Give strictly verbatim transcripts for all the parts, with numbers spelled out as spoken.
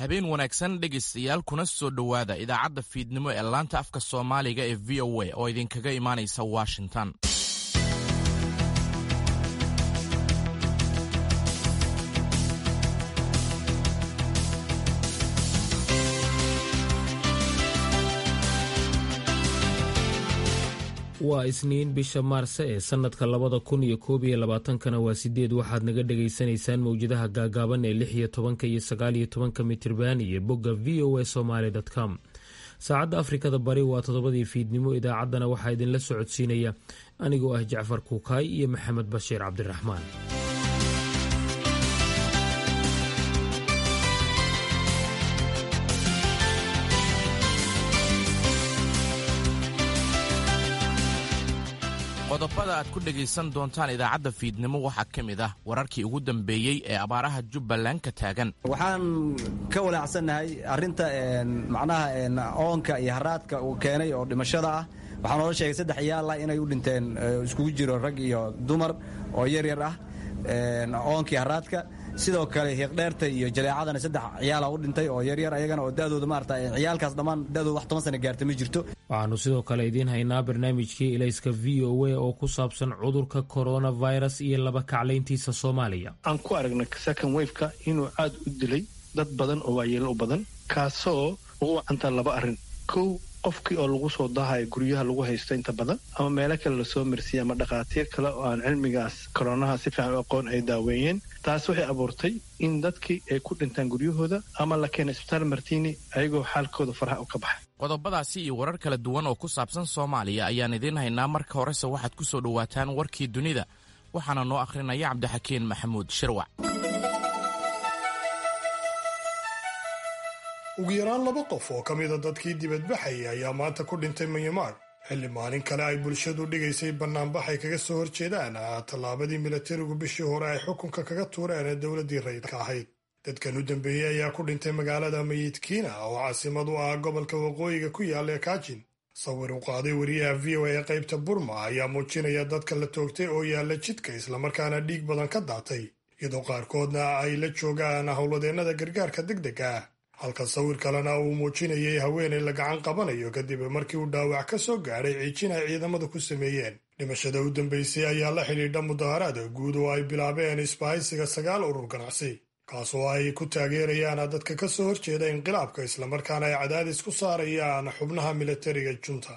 habeen wanaagsan dhegaystayaal kuna soo dhowaada idaacadda fiidnimo ee laanta afka soomaaliga ee v o a oo idinkaga imaanaysa washington. waa isniin bisha maarse ee sannadka labada kun iyo koob iyo labaatankana waa sideed. waxaad naga dhegaysanaysaan mawjadaha gaagaaban ee lix iyo tobanka iyo sagaal iyo tobanka mitirban iyo bogga v o a somaly com. saacadda afrikada bari waa toddobadii fiidnimo. idaacaddana waxaa idinla socodsiinaya anigoo ah jacfar kuukaay iyo maxamed bashiir cabdiraxmaan. qodobada aad ku dhegaysan doontaan idaacadda fiidnimo waxaa ka mid ah wararkii ugu dambeeyey ee abaaraha jubbaland ka taagan. waxaan ka walaacsannahay arrinta macnaha oonka iyo haraadka uu keenay oo dhimashada ah. waxaa noola sheegay saddex ciyaal ah inay u dhinteen, iskugu jiro rag iyo dumar oo yaryar ah oonkii haraadka. sidoo kale hiiqdheerta iyo jaleecadana saddex ciyaala u dhintay oo yaryar ayagana oo da'dooda maarata ciyaalkaas dhammaan da'dooda wax toban sana gaarta ma jirto. waxaannu sidoo kale idiin haynaa barnaamijkii ilayska v o a oo ku saabsan cudurka coronavirus iyo laba kaclayntiisa soomaaliya. aan ku aragnay second waveka inuu aad u dilay dad badan oo waayeelo u badan, kaasoo ugu wacantaa laba arrin. kow, qofkii oo lagu soo daahayo guryaha lagu haysto inta badan, ama meelo kale lasoo marsiiya, ama dhakhaatiir kale oo aan cilmigaas koronaha si fiican u aqoon ay daaweeyeen. taas waxay abuurtay in dadkii ay ku dhintaan guryahooda ama la keena isbitaal martiini ayagoo xaalkooda faraha u ka baxay. qodobadaasi iyo warar kala duwan oo ku saabsan soomaaliya ayaan idiin haynaa. marka horese waxaad ku soo dhowaataan warkii dunida, waxaana noo akhrinaya cabdixakiin maxamuud shirwac. ugu yaraan laba qof oo ka mida dadkii dibadbaxayay ayaa maanta ku dhintay Myanmar xilli maalin kale ay bulshadu dhigaysay bannaanbax ay kaga soo horjeedaan tallaabadii milatarigu bishii hore ay xukunka kaga tuureen ee dowladdii rayidka ahayd. dadkan u dambeeyey ayaa ku dhintay magaalada Mayitkiina oo caasimad u ah gobolka waqooyiga ku yaalla ee Kachin. sawir u qaaday wariyaha v o a ee qaybta Burma ayaa muujinaya dadka la toogtay oo yaalla jidka islamarkaana dhiig badan ka daatay, iyadoo qaarkoodna ay la joogaan howladeennada gargaarka degdega ah, halka sawir kalena uu muujinayay haweenay la gacan qabanayo kadib markii uu dhaawac ka soo gaadhay ciijin ay ciidamadu ku sameeyeen. dhimashada u dambaysay ayaa la xidhiidha mudaharaad guud oo ay bilaabeen isbahaysiga sagaal urur ganacsi, kaasoo ay ku taageerayaan dadka ka soo horjeeda inqilaabka islamarkaana ay cadaadis ku saarayaan xubnaha milatariga junta.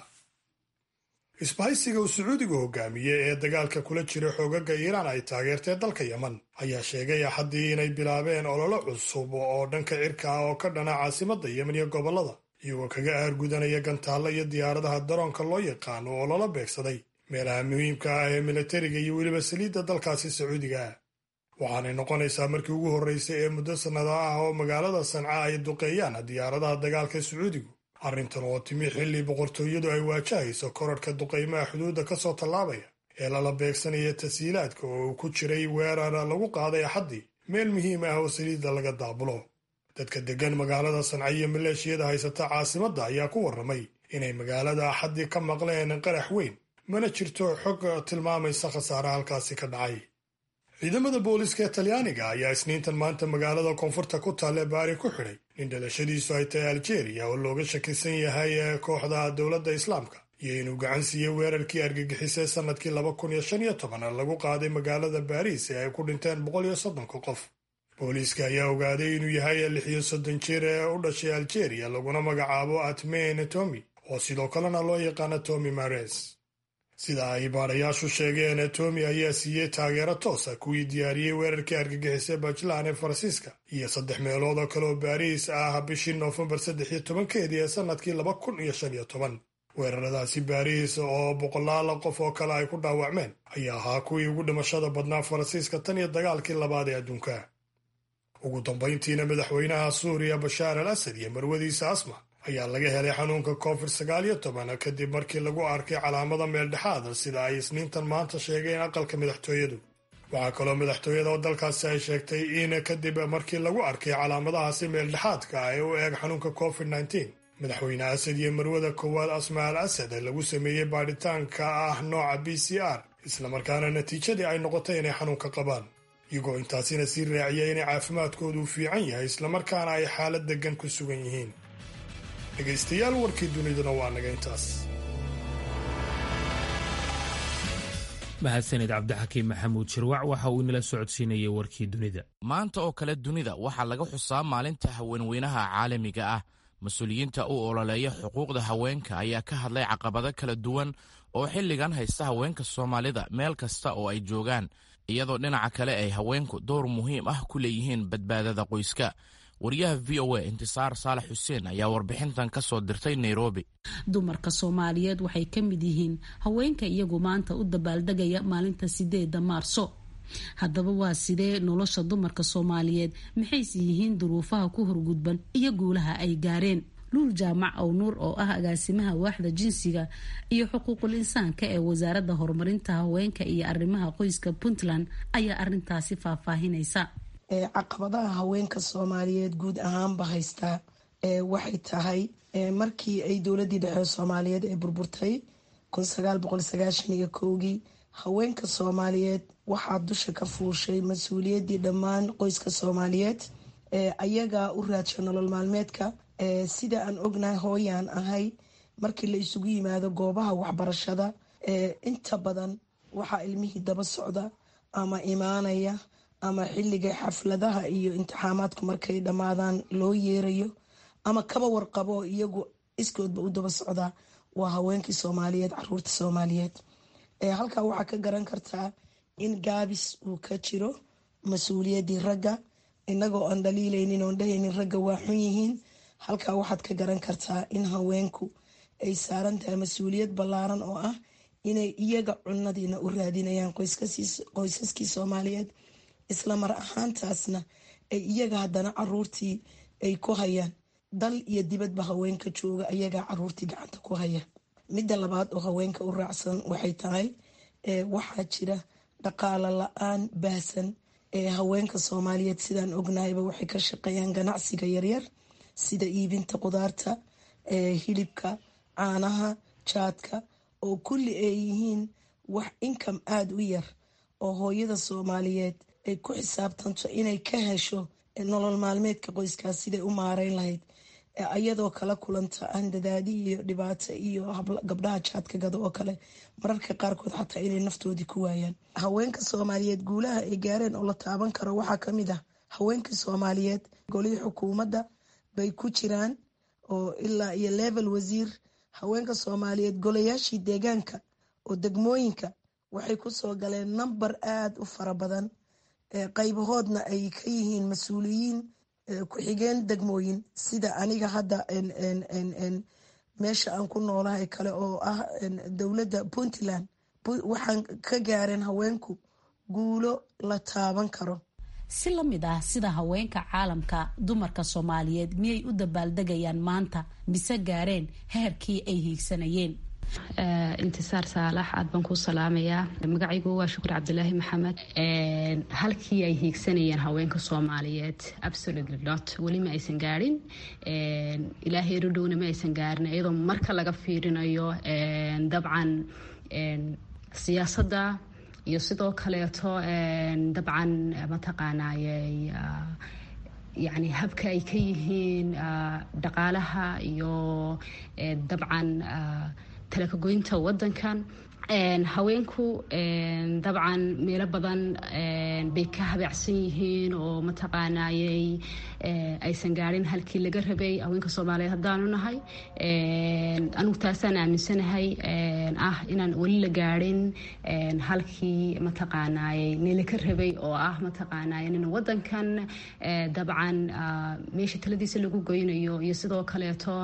isbahaysiga uu sacuudigu hogaamiyey ee dagaalka kula jira xoogaga iiraan ay taageertee dalka yeman ayaa sheegay axaddii inay bilaabeen ololo cusub oo dhanka cirka ah oo ka dhana caasimadda yemen iyo gobollada, iyagoo kaga aargudanaya gantaalla iyo diyaaradaha daroonka loo yaqaano oo lala beegsaday meelaha muhiimka ah ee milatariga iyo weliba saliidda dalkaasi sacuudiga ah. waxaanay noqonaysaa markii ugu horraysay ee muddo sannada ah oo magaalada sanca ay duqeeyaan diyaaradaha dagaalka sacuudigu, arrintan oo timi xilli boqortooyadu ay waajahayso korarhka duqaymaha xuduudda ka soo tallaabaya ee lala beegsanaya tasiilaadka oo uu ku jiray weerar lagu qaaday axaddii meel muhiim ah oo saliidda laga daabulo. dadka deggan magaalada sanca iyo maleeshiyada haysata caasimadda ayaa ku warramay inay magaalada axaddii ka maqleen qarax weyn, mana jirto xog tilmaamaysa khasaare halkaasi ka dhacay. ciidamada booliiska ee talyaaniga ayaa isniintan maanta magaalada koonfurta ku taalla baari ku xidhay nin dhalashadiisu ay tahay aljeeriya oo looga shakisan yahay kooxda dowladda islaamka iyo inuu gacan siiyey weerarkii argagixisay sannadkii laba kun iyo shan iyo toban lagu qaaday magaalada baariis ee ay ku dhinteen boqol iyo soddonka qof. booliiska ayaa ogaaday inuu yahay lix iyo soddon jir ee u dhashay aljeeriya laguna magacaabo Atmane Tomi oo sidoo kalena loo yaqaana Tomi Mares. sida ay baadhayaashu sheegeen, Tomi ayaa siiyey taageero toosa kuwii diyaariyey weerarkii argagixisay Bajlan ee Faransiiska iyo saddex meelood oo kale oo Baariis ah bishii Noofembar saddex iyo tobankeedii ee sannadkii laba kun iyo shan iyo toban. weeraradaasi Baariis oo boqolaal qof oo kale ay ku dhaawacmeen ayaa ahaa kuwii ugu dhimashada badnaa Faransiiska tan iyo dagaalkii labaad ee adduunka. ugu dambayntiina madaxweynaha Suuriya Bashaar al Asad iyo marwadiisa Asma ayaa laga helay xanuunka covid sagaal iyo toban kadib markii lagu arkay calaamada meeldhexaad sida ay isniintan maanta sheegeen aqalka madaxtooyadu. waxaa kaloo madaxtooyada oo dalkaasi ay sheegtay in kadib markii lagu arkay calaamadahaasi meeldhexaadka ah ee u eeg xanuunka covid nneteen, madaxweyne Asad iyo marwada koowaad Asma al Asad lagu sameeyey baadhitaanka ah nooca B C R islamarkaana natiijadii ay noqotay inay xanuunka qabaan. iyagoo intaasina sii raaciya inay caafimaadkoodu fiican yahay islamarkaana ay xaalad deggan ku sugan yihiin. dhegaystayaal, warkii duniduna waa naga intaas. mahadsanid cabdixakiin maxamuud shirwac waxa uu inala socodsiinayay warkii dunida. maanta oo kale dunida waxaa laga xusaa maalinta haweenweynaha caalamiga ah. mas-uuliyiinta u ololeeya xuquuqda haweenka ayaa ka hadlay caqabado kala duwan oo xilligan haysta haweenka Soomaalida meel kasta oo ay joogaan, iyadoo dhinaca kale ay haweenku door muhiim ah ku leeyihiin badbaadada qoyska. wariyaha v o a Intisaar Saalax Xuseen ayaa warbixintan ka soo dirtay Nairobi. dumarka Soomaaliyeed waxay ka mid yihiin haweenka iyagu maanta u dabaaldegaya maalinta sideeda Maarso. haddaba waa sidee nolosha dumarka Soomaaliyeed, maxayse yihiin duruufaha ku horgudban iyo guulaha ay gaareen? luul jaamac ow nuur oo ah agaasimaha waaxda jinsiga iyo xuquuqul insaanka ee wasaaradda horumarinta haweenka iyo arrimaha qoyska Puntland ayaa arintaasi faahfaahinaysa. caqabadaha haweenka Soomaaliyeed guud ahaanba haystaa waxay tahay markii ay dowladii dhexe Soomaaliyeed ee burburtay kun sagaal boqol sagaashan iyo kowgii haweenka Soomaaliyeed waxaa dusha ka fuushay mas-uuliyadii dhammaan qoyska Soomaaliyeed ayaga u raadsha nolol maalmeedka. sida aan ognahay hooyaan ahay, markii la isugu yimaado goobaha waxbarashada inta badan waxaa ilmihii daba socda ama imaanaya ama xilliga xafladaha iyo imtixaamaadku markay dhammaadaan loo yeerayo ama kaba warqabo iyagu iskoodba u daba socda waa haweenkii Soomaaliyeed, caruurta Soomaaliyeed. halkaa waxaa ka garan kartaa in gaabis uu ka jiro mas-uuliyadii ragga, inagoo aan dhaliilaynin oon dhahaynin ragga waa xun yihiin. halkaa waxaad ka garan kartaa in haweenku ay saaran tahay mas-uuliyad ballaaran oo ah inay iyaga cunadiina u raadinayaan qoysaskii Soomaaliyeed, isla mar ahaantaasna ay iyaga haddana caruurtii ay ku hayaan. dal iyo dibadba haweenka jooga ayagaa caruurtii gacanta ku haya. midda labaad oo haweenka u raacsan waxay tahay waxaa jira dhaqaalo la-aan baahsan. haweenka Soomaaliyeed sidaan ognahayba waxay ka shaqeeyaan ganacsiga yaryar sida iibinta qudaarta, hilibka, caanaha, jaadka, oo kulli ay yihiin wax income aada u yar oo hooyada Soomaaliyeed ay ku xisaabtanto inay ka hesho nolol maalmeedka qoyskaas siday u maareyn lahayd, ayadoo kala kulanta handadaadi iyo dhibaato iyo gabdhaha jaadka gado oo kale mararka qaarkood xataa inay naftoodii ku waayaan. haweenka Soomaaliyeed guulaha ay gaareen oo la taaban karo waxaa ka mid ah haweenka Soomaaliyeed golihii xukuumadda bay ku jiraan oo ilaa iyo level wasiir. haweenka Soomaaliyeed golayaashii deegaanka oo degmooyinka waxay kusoo galeen number aada u fara badan, qaybahoodna ay ka yihiin mas-uuliyiin ku-xigeen degmooyin sida aniga hadda meesha aan ku noolahay kale oo ah dowladda Puntland. waxaan ka gaareen haweenku guulo la taaban karo. si la mid ah sida haweenka caalamka, dumarka Soomaaliyeed miyay u dabaaldegayaan maanta mise gaareen heerkii ay hiigsanayeen? intisaar saalax, aad baan ku salaamayaa. magacaygu waa Shukur Cabdilaahi Maxamed. halkii ay hiigsanayeen haweenka Soomaaliyeed absolutely not, weli ma aysan gaarin. ilaahay rudhowna ma aysan gaarin, iyadoo marka laga fiirinayo dabcan siyaasadda iyo sidoo kaleeto dabcan mataqaanayey yani habka ay ka yihiin dhaqaalaha iyo dabcan talakagoynta wadankan. haweenku dabcan meelo badan bay ka habeecsan yihiin oo mataqaanayey aysan gaarin halkii laga rabay. haweenka Soomaaliyeed haddaanu nahay, anigu taasaan aaminsanahay ah inaan weli la gaarin halkii mataqaanayey meela ka rabay oo ah mataqaanay in wadankan dabcan meesha taladiisa lagu goynayo iyo sidoo kaleeto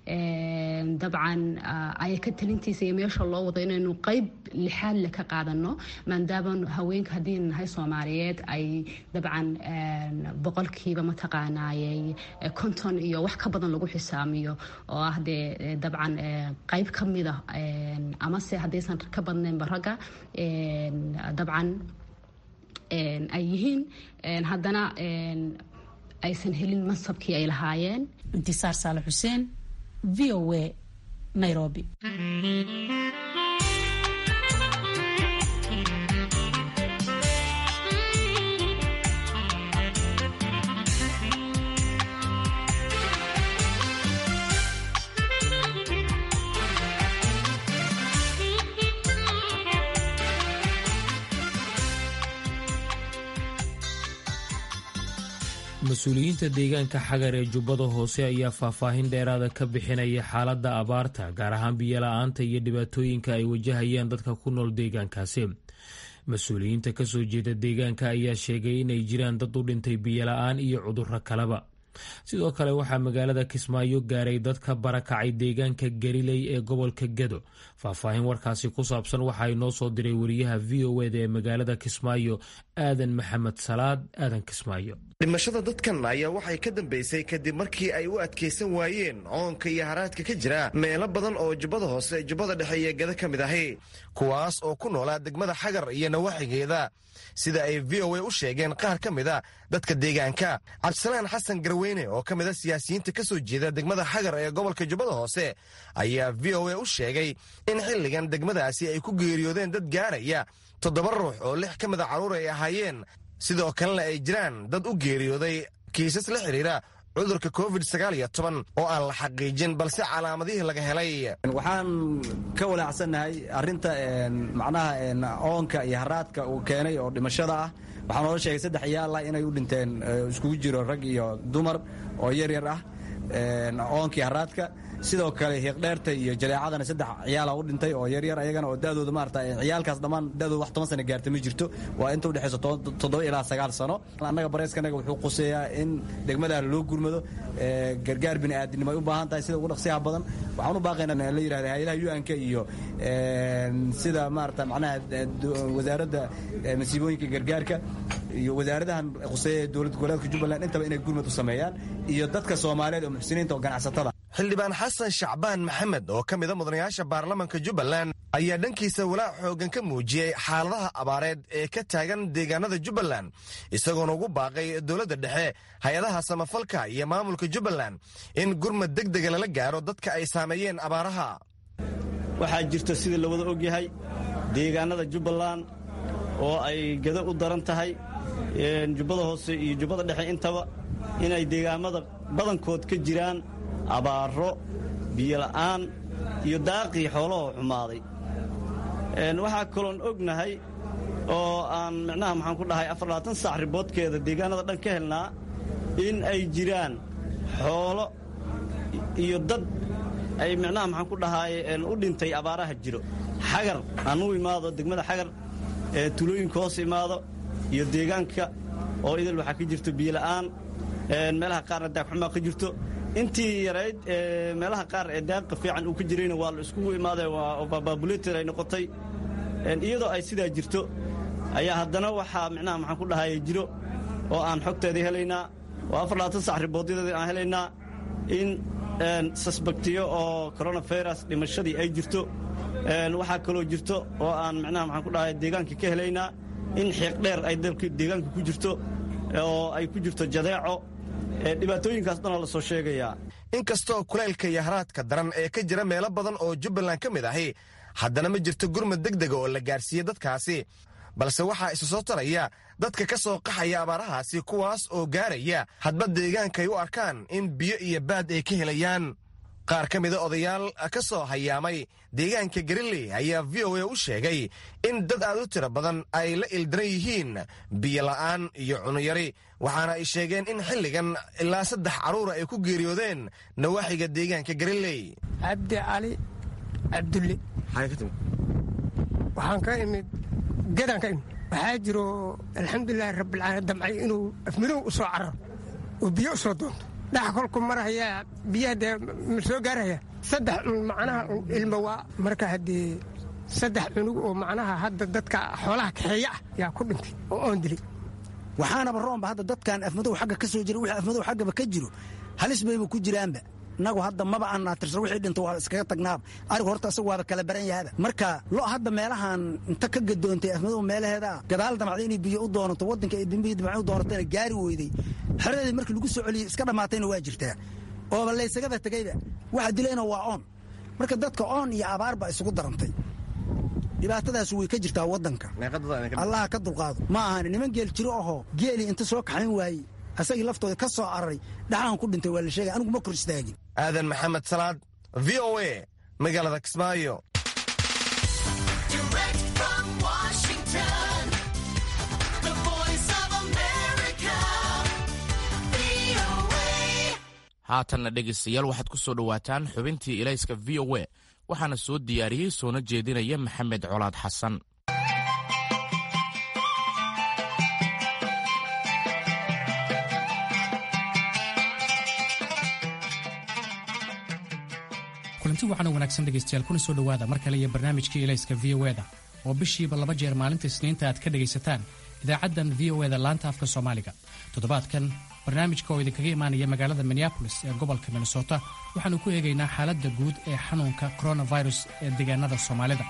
dabcan ay ka talintiisa iyo meesha loo wado inaynu qayb lixaad le ka qaadano, maadaama haweenka haddii nahay Soomaaliyeed ay dabcan boqolkiiba mataqaanayey konton iyo wax ka badan lagu xisaamiyo oo ah dee dabcan qayb ka mid ah amase haddaysan ka badnaynba ragga dabcan ay yihiin, haddana aysan helin mansabkii ay lahaayeen. Intisaar Saalax Xuseen, V O A, Nairobi. mas-uuliyiinta deegaanka xagar ee jubbada hoose ayaa faahfaahin dheeraada ka bixinaya xaaladda abaarta gaar ahaan biyola-aanta iyo dhibaatooyinka ay wajahayaan dadka ku nool deegaankaasi. mas-uuliyiinta ka soo jeeda deegaanka ayaa sheegay inay jiraan dad u dhintay biyola-aan iyo cudurro kaleba. sidoo kale waxaa magaalada Kismaayo gaaray dad ka barakacay deegaanka Gariley ee gobolka Gedo. faahfaahin warkaasi ku saabsan waxa ay noo soo diray wariyaha V O A ee magaalada Kismaayo Aadan Maxamed Salaad. Aadan Kismaayo. dhimashada dadkan ayaa waxay ka dambeysay kadib markii ay u adkaysan waayeen oonka iyo haraadka ka jira meelo badan oo jubbada hoose jubbada dhexe iyo Gedo ka mid ahi, kuwaas oo ku noolaa degmada Xagar iyo nawaaxigeeda, sida ay V O A u sheegeen qaar ka mid a dadka deegaanka. Cabdisalaan Xasan Garweyne oo ka mid a siyaasiyiinta ka soo jeeda degmada Xagar ee gobolka jubbada hoose ayaa V O A u sheegay in xilligan degmadaasi ay ku geeriyoodeen dad gaaraya toddoba ruux oo lix ka mid a carruur ay ahaayeen, sidoo kalena ay jiraan dad u geeriyooday kiisas la xidhiira cudurka covid sagaal iyo toban oo aan la xaqiijin balse calaamadihii laga helay. waxaan ka walaacsannahay arrinta macnaha oonka iyo haraadka uu keenay oo dhimashada ah. waxaa noola sheegay saddex ciyaal ah inay u dhinteen, iskugu jiro rag iyo dumar oo yaryar ah, oonkii haraadka. sidoo kale hiiqdheerta iyo jaleecadana saddex ciyaala u dhintay oo yaryar ayagana oo da'dooda maarata ciyaalkaas dhammaan da'dooda wax toban sano gaarta ma jirto, waa inta u dhexayso toddoba ilaa sagaal sano. annaga bareeskanaga wuxuu quseeyaa in degmadan loo gurmado, gargaar bini'aadinimo ay u baahan tahay sida ugu dhaqsiyaha badan. waxaan u baaqaynaa la yidhahda hay'adaha U N-ka iyo sida maarata macnaha wasaaradda masiibooyinka gargaarka iyo wasaaradahan quseeya dowlad goboleedka Jubbaland intaba inay gurmad u sameeyaan, iyo dadka Soomaaliyeed oo muxsiniinta oo ganacsatada. xildhibaan xasan shacbaan maxamed oo ka mid a mudanayaasha baarlamanka Jubbaland ayaa dhankiisa walaac xoogan ka muujiyey xaaladaha abaareed ee ka taagan deegaanada Jubbaland, isagoona ugu baaqay dowladda dhexe, hay-adaha samafalka iyo maamulka Jubbaland in gurmad degdega lala gaaro dadka ay saameeyeen abaaraha. waxaa jirta sida la wada ogyahay deegaanada Jubbaland oo ay Gedo u daran tahay, jubbada hoose iyo jubbada dhexe intaba inay deegaamada badankood ka jiraan abaaro, biyola'aan iyo daaqii xoolahoo xumaaday. waxaa kaloon ognahay oo aan micnaha maxaan ku dhahay afar labaatan saac riboodkeeda deegaanada dhan ka helnaa in ay jiraan xoolo iyo dad ay micnaha maxaan ku dhahay u dhintay abaaraha jiro. Xagar aan u imaado degmada Xagar ee tulooyinka hoos imaado iyo deegaanka oo idil waxaa ka jirto biyola'aan, meelaha qaarna daaqxumaa ka jirto. intii yarayd meelaha qaar ee daaqa fiican uu ka jirayna waa la iskugu imaaday, waa baabulator ay noqotay. iyadoo ay sidaa jirto ayaa haddana waxaa micnaha maxaan ku dhahay jiro oo aan xogteedii helaynaa oo afar labaatan sac riboodyadii aan helaynaa in sasbaktiyo oo coronavirus dhimashadii ay jirto. waxaa kaloo jirto oo aan micnaha maxaan ku dhahay deegaanka ka helaynaa in xiiqdheer ay dalka deegaanka ku jirto oo ay ku jirto jadeeco. dhibaatooyinkaas dhanoo la soo sheegayaa. inkastoo kulaylka iyo haraadka daran ee ka jira meelo badan oo Jubbaland ka mid ahi, haddana ma jirto gurmad degdega oo la gaarsiiyey dadkaasi, balse waxaa isu soo taraya dadka ka soo qaxaya abaarahaasi, kuwaas oo gaaraya hadba deegaanka ay u arkaan in biyo iyo baad ay ka helayaan. qaar ka mida odayaal ka soo hayaamay deegaanka Gariley ayaa V O A u sheegay in dad aad u tiro badan ay la ildaran yihiin biyo la'aan iyo cunuyari, waxaana ay sheegeen in xilligan ilaa saddex carruura ay ku geeriyoodeen nawaaxiga deegaanka Gariley. cabdi cali cabdulle waxaan ka imid gedaan ka imid. waxaa jiro alxamdulilahi rabbilcaalamiin damcay inuu afmidow u soo cararo oo biyo u soo doonto. dhax kolku marhayaa biyaha dee ma soo gaarhaya saddex macnaha ilmo waa marka haddii saddex cunug oo macnaha hadda dadka xoolaha kaxeeya ah yaa ku dhintay oo oon dilay. waxaanaba roonba hadda dadkan afmadow xagga ka soo jira wixii afmadow xaggaba ka jiro halis bayba ku jiraanba. inagu hadda maba aan naatirsan wixii dhinto waa iskaga tagnaaba. arigu horta asagu waaba kala baran yahaba. marka lo hadda meelahan inta ka gadoontay afmadow meelaheeda gadaal damacday inay biyo u doonato waddanka ay dambihi damacay u doonatayna gaari weyday. xeradeedii markii lagu soo celiyey iska dhammaatayna waa jirtaa ooba laysagaba tegayba. waxa dilayna waa oon. marka dadka oon iyo abaar baa isugu darantay. dhibaatadaas way ka jirtaa waddanka. allaha ka dulqaado. ma ahan niman geel jiro ahoo geelii inta soo kaxayn waayey asagii laftooda ka soo cararay dhaxaan ku dhintay waa la sheegay. anigu ma kor istaagin. aadan maxamed salaad, V O A, magaalada Kismaayo. haatanna dhegaystayaal waxaad ku soo dhowaataan xubintii ilayska v o a waxaana soo diyaariyey soona jeedinaya maxamed colaad xasan. kulanti waxaana wanaagsan dhegaystayaal kuna soo dhowaada mar kale iyo barnaamijkii ilayska v o da oo bishiiba laba jeer maalinta isniinta aad ka dhegaysataan idaacaddan v o da laanta afka soomaaliga. toddobaadkan barnaamijka oo idinkaga imaanaya magaalada minneabolis ee gobolka minnesota waxaannu ku eegaynaa xaaladda guud ee xanuunka coronavirus ee deegaanada soomaalida.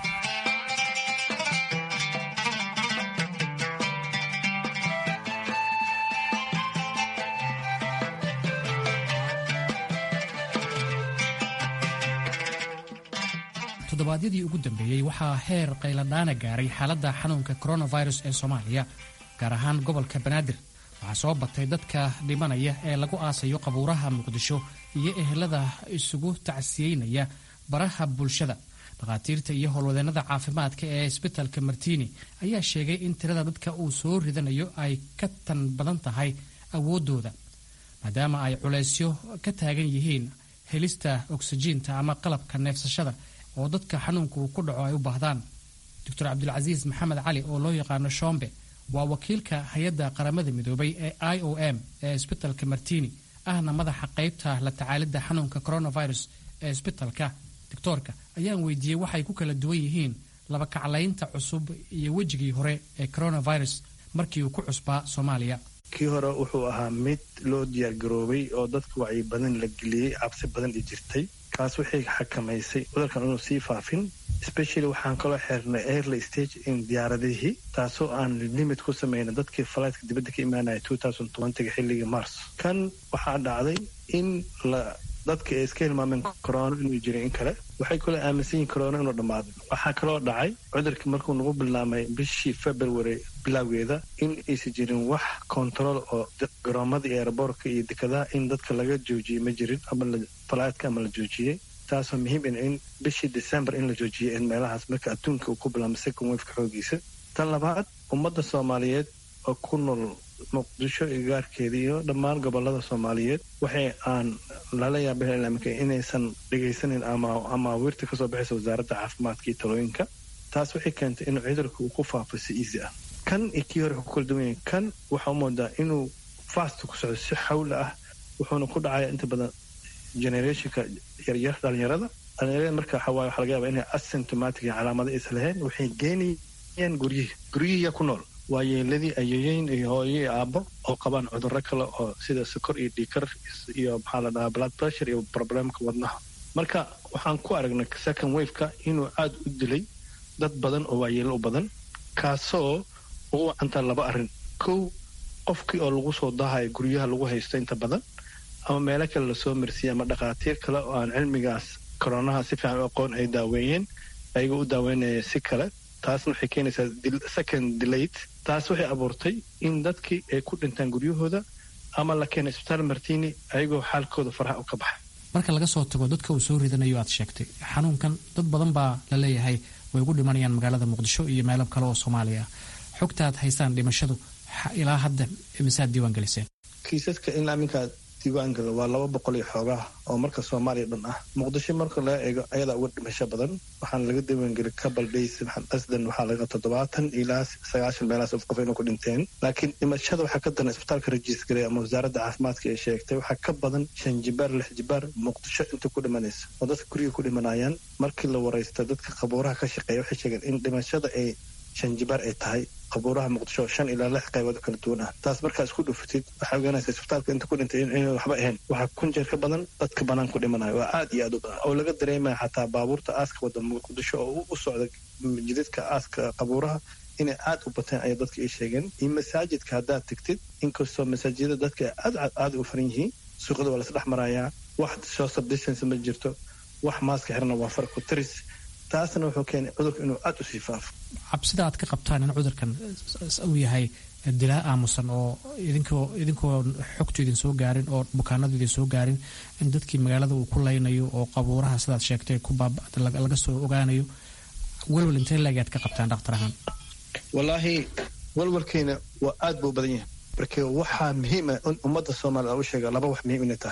toddobaadyadii ugu dambeeyey waxaa heer qayladhaana gaaray xaaladda xanuunka coronavirus ee soomaaliya, gaar ahaan gobolka banaadir. waxaa soo batay dadka dhimanaya ee lagu aasayo qabuuraha muqdisho iyo ehelada isugu tacsiyeynaya baraha bulshada. dhakhaatiirta iyo howlwadeennada caafimaadka ee isbitalka martiini ayaa sheegay in tirada dadka uu soo ridanayo ay ka tan badan tahay awooddooda, maadaama ay culaysyo ka taagan yihiin helista oksijiinta ama qalabka neefsashada oo dadka xanuunku ku dhaco ay u baahdaan. doctor cabdulcasiis maxamed cali oo loo yaqaano shombe waa wakiilka hay-adda qaramada midoobay ee i o m ee isbitalka martiini, ahna madaxa qaybta la tacaalidda xanuunka coronavirus ee isbitalka. doctoorka ayaan weydiiyey waxay ku kala duwan yihiin laba kaclaynta cusub iyo wejigii hore ee coronavirus markii uu ku cusbaa soomaaliya. kii hore wuxuu ahaa mid loo diyaargaroobay oo dadka wacyi badan la geliyey, cabsi badan i jirtay. kaas waxay xakamaysay cudurkan inuu sii faafin. especially waxaan kaloo xirnay early stage in diyaaradihii, taasoo aan limit ku samayna dadkii falaytka dibadda ka imaanaya twenty xilligii mars. kan waxaa dhacday in la dadka ay iska hilmaameen corona inuu jiray in kale. waxay kula aaminsan yihiin corona inuu dhammaaday. waxaa kaloo dhacay cudurkii markuu nagu bilaamay bishii february bilowgeeda in aysan jirin wax control oo garoomada iyo airboortka iyo dekadaha in dadka laga joojiyey ma jirin, ama falaytka ama la joojiyey. taasoo muhiim in in bishii december in la joojiyay in meelahaas marka adduunka uu ku bilaamay second waveka xoogiisa. tan labaad, ummadda soomaaliyeed oo ku nool muqdisho iyo gaarkeeda iyo dhammaan gobolada soomaaliyeed waxay aan lala yaabah inaysan dhegaysanin ama amaawiirta kasoo baxaysa wasaaradda caafimaadka iyo talooyinka. taas waxay keentay inuu cudurka uu ku faafo si easy ah. kan iyo kii hore ku kala duwan yahay. kan waxaa u moodaa inuu fast ku socdo si xawla ah, wuxuuna ku dhacaya inta badan generationka yaryar dhalinyarada. dhalinyarada marka waxawaaye waxaa laga yaabaa inay asymptomatic iyo calaamada aysan lahayn. waxay geenayaan guryihii guryihiiya ku nool waa yeeladii ayeeyeyn iyo hooyo iyo aabbo oo qabaan cudurro kale oo sida sokor iyo dhiikar iyo maxaa la dhahaa blood pressure iyo problemka wadnaha. marka waxaan ku aragnay second waveka inuu aada u dilay dad badan oo waayeelo u badan, kaasoo ugu wacantaa laba arrin. kow, qofkii oo lagu soo dahayo guryaha lagu haysto inta badan, ama meelo kale lasoo marsiiyey, ama dhakhaatiir kale oo aan cilmigaas koronaha si fiican u aqoon ay daaweeyeen ayagoo u daaweynaya si kale. taasna waxay keenaysaa second delayed. taas waxay abuurtay in dadkii ay ku dhintaan guryahooda ama la keenay isbitaal martiini ayagoo xaalkooda faraha u ka baxay. marka laga soo tago dadka uu soo ridanayo aad sheegtay xanuunkan dad badan baa la leeyahay way ugu dhimanayaan magaalada muqdisho iyo meelo kale oo soomaaliya. xogta aad haystaan dhimashadu ilaa hadda imisaad diiwaan geliseen? kiisaska in aminkaa diiwaangala waa laba boqol iyo xoogaa oo marka soomaaliya dhan ah. muqdisho marka laga eego ayadaa uga dhimasho badan. waxaana laga diiwaangelay couple days asdan waxaa laga toddobaatan ilaa sagaashan meelahaas of qof inuu ku dhinteen. laakiin dhimashada waxaa ka daran isbitaalka rejistaray ama wasaaradda caafimaadka ay sheegtay waxaa ka badan shan jibaar lix jibaar muqdisho inta ku dhimanaysa oo dadka guriga ku dhimanayaan. markii la waraysta dadka qabuuraha ka shaqeeya waxay sheegeen in dhimashada ay shan jibaar ay tahay qabuuraha muqdisho shan ilaa lix qaybood kala duwan ah. taas markaa isku dhufatid waxaa ogaanaysa isbitaalka inta ku dhintay inay waxba ahayn. waxaa kun jeer ka badan dadka banaan ku dhimanayo. waa aad iyo aad u badan oo laga dareemaya xataa baabuurta aaska wada muqdisho oo u socda jidadka aaska qabuuraha inay aad u bateen ayay dadka ii sheegeen. iyo masaajidka haddaad tegtid, inkastoo masaajidada dadka aad aad u faran yihiin, suuqada waa lasdhex marayaa, wax social distance ma jirto, wax maaska xirna waa farku tiris. taasna wuxuu keenay cudurka inuu aada u sii faafo. cabsida aad ka qabtaan in cudurkan uu yahay dilaa aamusan oo idinkoo idinkoo xogtu idin soo gaarin oo bukaanadu idin soo gaarin, in dadkii magaalada uu ku laynayo oo qabuuraha sidaad sheegtay ku baaba'da laga soo ogaanayo, walwal intee laagaad ka qabtaan dhakhtar ahaan? wallaahi walwalkeena waa aad buu badan yahay. marka waxaa muhiima in ummadda soomaalida u sheega laba wax muhiim inay tahay.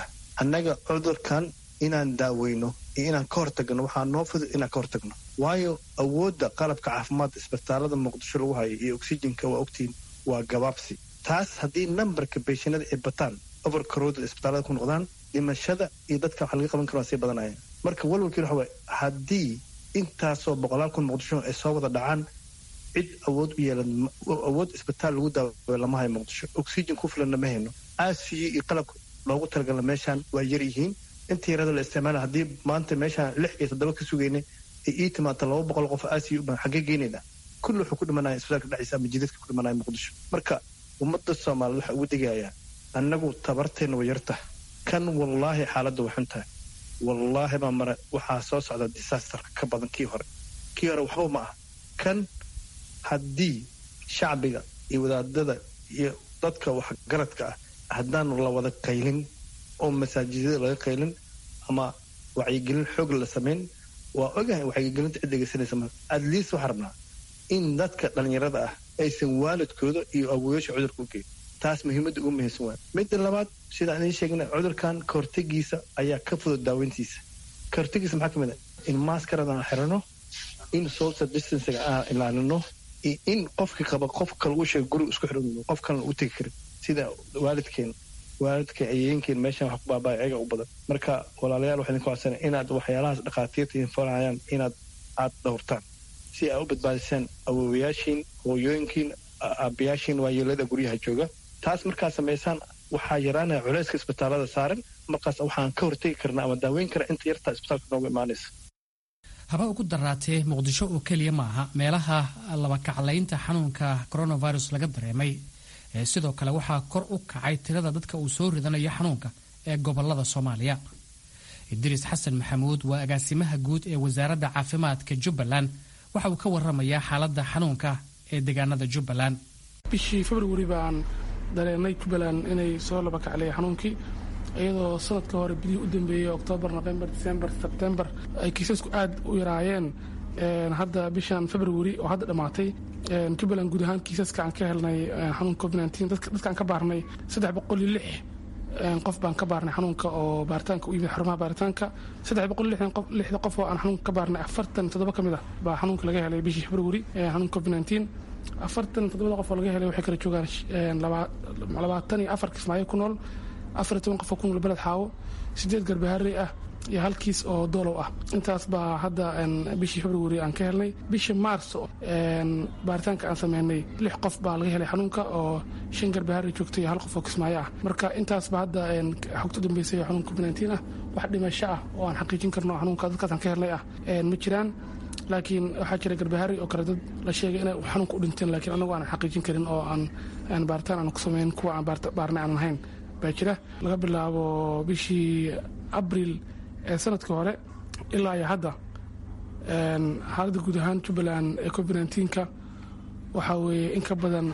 annaga cudurkan inaan daaweyno iyo inaan ka hortagno waxaa noo fudud inaan ka hortagno waayo awoodda qalabka caafimaadka isbitaalada muqdisho lagu hayo iyo oxygenka waa ogtiin waa gabaabsi taas haddii nambarka beeshanada ay bataan overcrowded isbitaalada ku noqdaan dhimashada iyo dadka waxa laga qaban karo waa sii badanaya marka walwalkii waxa waay haddii intaasoo boqolaal kun muqdisho ay soo wada dhacaan cid awood u yeelan awood isbitaal lagu daaweeyo lama hayo muqdisho oxygen ku filanna ma hayno aasiyo iyo qalabka loogu talagala meeshaan waa yar yihiin inta yarada la isticmaala haddii maanta meeshaan lix iyo toddoba ka sugaynay ay ii timaata laba boqol qof aasiyo u badan xaggee geynayna kulli wuxuu ku dhimanaya isbitaalka dhexdiisa ama jidadka ku dhimanaya muqdisho marka ummadda soomaaliyed waxa ugu degayaa annagu tabarteenna way yartah kan wallaahi xaaladda way xun tahay wallaahi baa mare waxaa soo socda disaster ka badan kii hore kii hore waxba ma ah kan haddii shacbiga iyo wadaadada iyo dadka waxgaradka ah haddaanu la wada qaylin oo masaajidada laga qaylin ama wacyigelin xoog la samayn waa ogahay wacyigelinta cid dhegeysanaysa ma at least waxaa rabnaa in dadka dhallinyarada ah aysan waalidkooda iyo awooyaasha cudurka u geyn taas muhiimadda ugu muhiimsan waa midda labaad sidaan idiin sheegna cudurkan ka hortegiisa ayaa ka fudud daaweyntiisa ka hortegiisa maxaa ka mid ah in maaskaradan xirano in social distancega aan ilaalino iyo in qofkii qaba qof kale uu sheego guri isku xidhan qof kalena u tegi karin sida waalidkeen waalidka ayeenkeen meeshan wax ku baabaa ayaga u badan marka walaalayaal waxaan idinku codsanay inaad waxyaalahaas dhakhaatiirta idin falanayaan inaad aad dhowrtaan si ay u badbaadisaan awoowayaashiin hooyooyinkiin aabbayaashiin waayeelada guryaha jooga taas markaa samaysaan waxaa yaraanaya culayska isbitaalada saaran markaas waxaan ka hortegi karnaa ama daaweyn kara inta yartaa isbitaalka nooga imaanaysa haba ugu daraatee muqdisho oo keliya ma aha meelaha labakaclaynta xanuunka coronavirus laga dareemay ee sidoo kale waxaa kor u kacay tirada dadka uu soo ridanayo xanuunka ee gobolada soomaaliya idriis xasan maxamuud waa agaasimaha guud ee wasaaradda caafimaadka jubbaland waxa uu ka waramayaa xaaladda xanuunka ee deegaanada jubbaland bishii februari baan dareenay jubbaland inay soo labakaclay xanuunkii iyadoo sanadka hore bidii u dambeeyey oktoobar november december sebtembar ay kiisasku aad u yaraayeen hadda bishan februari oo hadda dhammaatay jubbaland guud ahaan kiisaska aan ka helnay xanuunka covid nineteen dadkaan ka baarnay saddex boqol iyo lix qof baan ka baarnay xanuunka oo baaritaanka u yimid xarumaha baaritaanka saddex boqol iyo lixda qof oo aan xanuunka ka baarnay afartan toddoba ka mid ah baa xanuunka laga helay bishii februari xanuunka covid nineteen afartan toddobada qof oo laga helay waxay kala joogaan labaatan iyo afar kismaayo ku nool afar iyo toban qof oo ku nool beled xaawo sideed garbaharey ah iyo hal kiis oo doolow ah intaas baa hadda bishii februari aan ka helnay bishii mars baaritaanka aan sameynay lix qof baa laga helay xanuunka oo shan garbaharey joogtay iyo hal qof oo kismaayo ah marka intaas baa hadda xogta u dambeysay oo xanuunka covid nineteen ah wax dhimasho ah oo aan xaqiijin karno xanuunka dadkaasaan ka helnay ah ma jiraan laakiin waxaa jira garbaharey oo kale dad la sheegay inay xanuunka u dhinteen laakiin anagu aanan xaqiijin karin oo aan baaritaan aan ku samayn kuwa aan baarnay aanan ahayn baa jira laga bilaabo bishii abril ee sanadkii hore ilaa iyo hadda xaaladda guud ahaan jubbaland ee covid nineteenka waxaa weeye in ka badan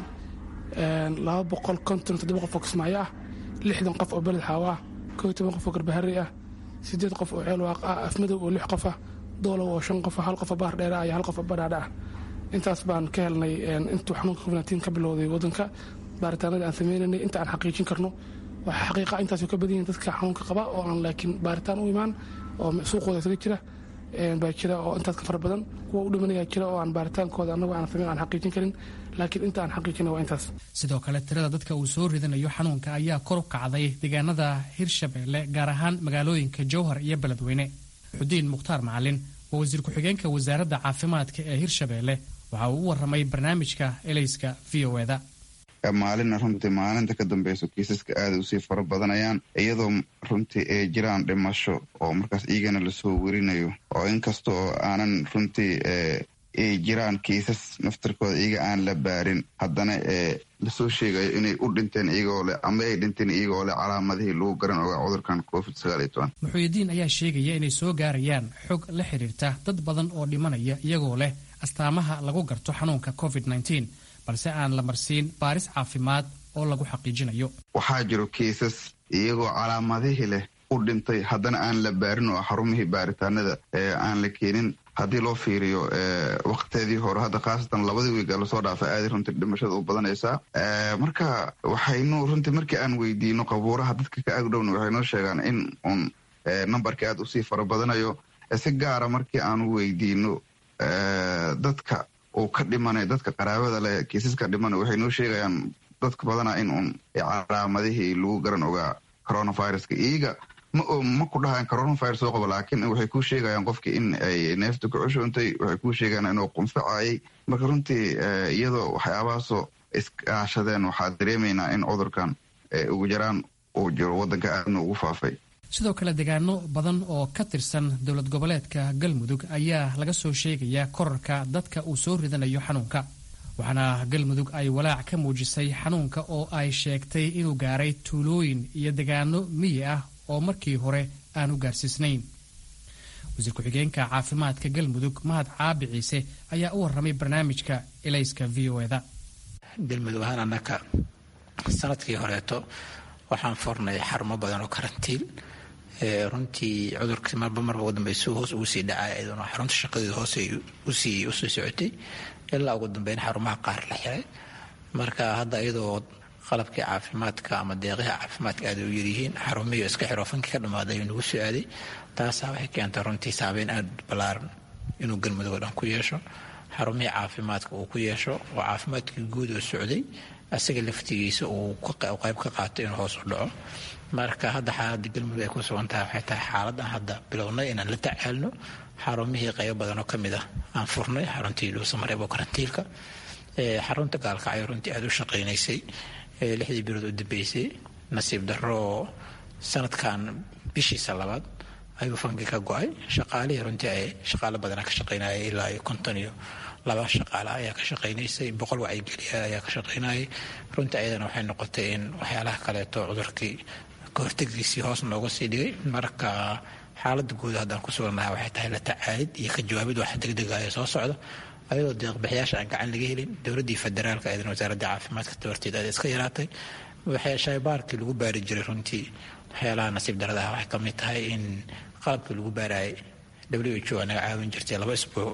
laba boqol konton toddoba qof oo kismaayo ah lixdan qof oo beled xaawo ah koo iyo toban qof oo garbaharey ah siddeed qof oo ceelwaaq ah afmadow oo lix qof ah doolow oo shan qof ah hal qof oo baar dheera ah iyo hal qof oo badhaadha ah intaas baan ka helnay intuu xanuunka covid nineteen ka bilowday waddanka baaritaanada aan sameynaynay inta aan xaqiijin karno waxaa xaqiiqa intaas ka badan yihiin dadka xanuunka qaba oo aan laakiin baaritaan u imaan oo suuqooda isaga jira baa jira oo intaas ka fara badan kuwa u dhimanayaa jira oo aan baaritaankooda annagu aan samayn aan xaqiijin karin laakiin inta aan xaqiijina waa intaas sidoo kale tirada dadka uu soo ridanayo xanuunka ayaa kor u kacday deegaanada hirshabeelle gaar ahaan magaalooyinka jowhar iyo beledweyne xudiin mukhtaar macalin waa wasiir ku-xigeenka wasaaradda caafimaadka ee hirshabeelle waxa uu u waramay barnaamijka elayska v o eda maalina runtii maalinta ka dambeyso kiisaska aada usii fara badanayaan iyadoo runtii ay jiraan dhimasho oo markaas iyagana lasoo werinayo oo inkasta oo aanan runtii ay jiraan kiisas naftarkooda iyaga aan la baarin haddana ee lasoo sheegayo inay u dhinteen iyagoo leh ama ay dhinteen iyagoo leh calaamadihii lagu garan ogaa cudurkan covid sagaal iyo toban muxuudiin ayaa sheegaya inay soo gaarayaan xog la xiriirta dad badan oo dhimanaya iyagoo leh astaamaha lagu garto xanuunka covid nineteen balse aan la marsiin baaris caafimaad oo lagu xaqiijinayo waxaa jiro kiisas iyagoo calaamadihii leh u dhintay haddana aan la baarin oo xarumihii baaritaanada ee aan la keenin haddii loo fiiriyo wakteedii hore hadda khaasatan labadii wiig lasoo dhaafay aaday runtii dhimashada u badanaysaa marka waxaynu runtii markii aan weydiino qabuuraha dadka ka agdhowna waxay noo sheegaan in uun nambarkii aad usii fara badanayo si gaara markii aanu weydiino dadka uu ka dhimanayo dadka qaraabada leh kiisaska dhimanayo waxay noo sheegayaan dadka badanaa in uun calaamadihii lagu garan ogaa coronaviruska iyaga ma ku dhahaan coronavirus soo qabo laakiin waxay kuu sheegayaan qofkii in ay neefta ku cushoontay waxay kuu sheegayaan inuu qunfacayay marka runtii iyadoo waxyaabahaasoo iskaashadeen waxaa dareemaynaa in cudurkan ugu jaraan uu jiro waddanka aadna ugu faafay sidoo kale deegaano badan oo ka tirsan dowlad goboleedka galmudug ayaa laga soo sheegayaa korarka dadka uu soo ridanayo xanuunka waxaana galmudug ay walaac ka muujisay xanuunka oo ay sheegtay inuu gaaray tuulooyin iyo deegaano miyi ah oo markii hore aan u gaarsiisnayn wasiir ku-xigeenka caafimaadka galmudug mahad caabi ciise ayaa u warramay barnaamijka elayska v o eda galmudug ahaan annaka sanadkii horeeto waxaan furnay xarumo badan oo karantiil runtii cudurka marba marba ugu dambaysa hoos ugu sii dhacay iyaduna xarunta shaqadeeda hoose usii usii socotay ilaa ugu dambeyn xarumaha qaar la xiray marka hadda iyadoo qalabkii caafimaadka ama deeqaha caafimaadka aad u yaryihiin xarumihii iska xiro fankii ka dhammaaday ayuu nagu soo aaday taasaa waxay keentay runtii saabeyn aad ballaaran inuu galmudug oo dhan ku yeesho xarumihii caafimaadka uu ku yeesho oo caafimaadkii guud oo socday asaga laftigiisa uu qayb ka qaatay inuu hoos u dhaco marka hadda xaaladda galmudug ay ku sugan tahay waxay tahay xaaladan hadda bilownay inaan la tacaalno xarumihii qaybo badan oo ka mid ah aan furnay xaruntii dhuusamareeb oo karantiilka xarunta gaalkacyo runtii aad u shaqaynaysay lixdii bilood u dambeysay nasiib darro sanadkan bishiisa labaad ayuu fankii ka go-ay shaqaalihii runtii ay shaqaalo badana ka shaqaynayay ilaa iyo konton iyo laba shaqaale ayaa ka shaqaynaysay boqol wacyigeliya ayaa ka shaqaynayay runtii ayadana waxay noqotay in waxyaalaha kaleeto cudurkii ka hortegiisii hoos nooga sii dhigay marka xaaladda guud haddaan ku sugannahay waxay tahay la tacaalid iyo ka jawaabid waxa degdegaya soo socda ayadoo deeqbixiyaasha aan gacan laga helin dowladdii federaalka ayadana wasaaradda caafimaadka tabarteed aad iska yaraatay waxay shaybaarkii lagu baari jiray runtii waxyaalaha nasiib daradaha waxay ka mid tahay in qalabkii lagu baarayay w h o naga caawin jirtay laba isbuuc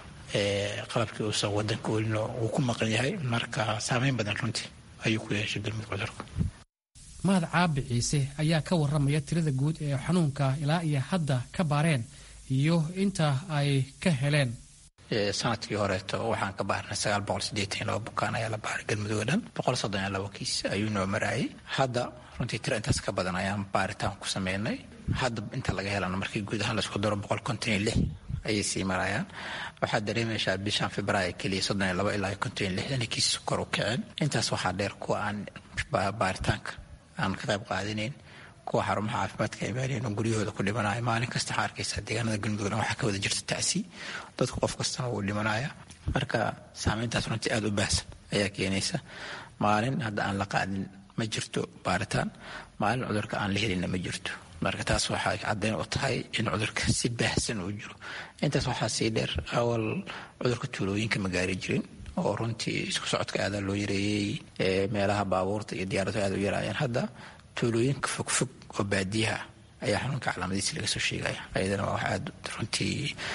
qalabkii uusan wadanka welino uu ku maqan yahay marka saameyn badan runtii ayuu ku yeeshay galmudug cudurka mahad caabi ciise ayaa ka warramaya tirada guud ee xanuunka ilaa iyo hadda ka baareen iyo inta ay ka heleen sanadkii horeeto waxaan ka baarnay sagaal boqol sideetan iyo laba bukaan ayaa la baaray galmudug oo dhan boqol soddon iyo laba kiis ayuu noo maraayay hadda runtii tiro intaas ka badan ayaan baaritaan ku sameynay hadda inta laga helana markii guud ahaan laisku daro boqol konton iyo lix ayay sii marayaan waxaad dareemaysaa bishan februaayo keliya soddon iyo laba ilaa konton iyo lixdan kiis kor u kaceen intaas waxaa dheer kuwa aan baaritaanka aan ka qayb qaadinayn kuwa xarumaha caafimaadka imaaneen oo guryahooda ku dhimanaya maalin kasta waxaa arkaysaa deegaanada galmudug dhan waxaa ka wada jirta tacsi dadku qof kastana wuu dhimanaya marka saameyntaas runtii aada u baahsan ayaa keenaysa maalin hadda aan la qaadin ma jirto baaritaan maalin cudurka aan la helinna ma jirto marka taas waxay caddayn u tahay in cudurka si baahsan uu jiro intaas waxaa sii dheer awal cudurka tuulooyinka ma gaari jirin oo runtii isku socodka aada loo yareeyey meelaha baabuurta iyo diyaaradu aada u yaraayeen hadda tuulooyinka fogfog oo baadiyaha ayaa xanuunka calaamadiisi laga soo sheegaya ayadana waa wax aada runtii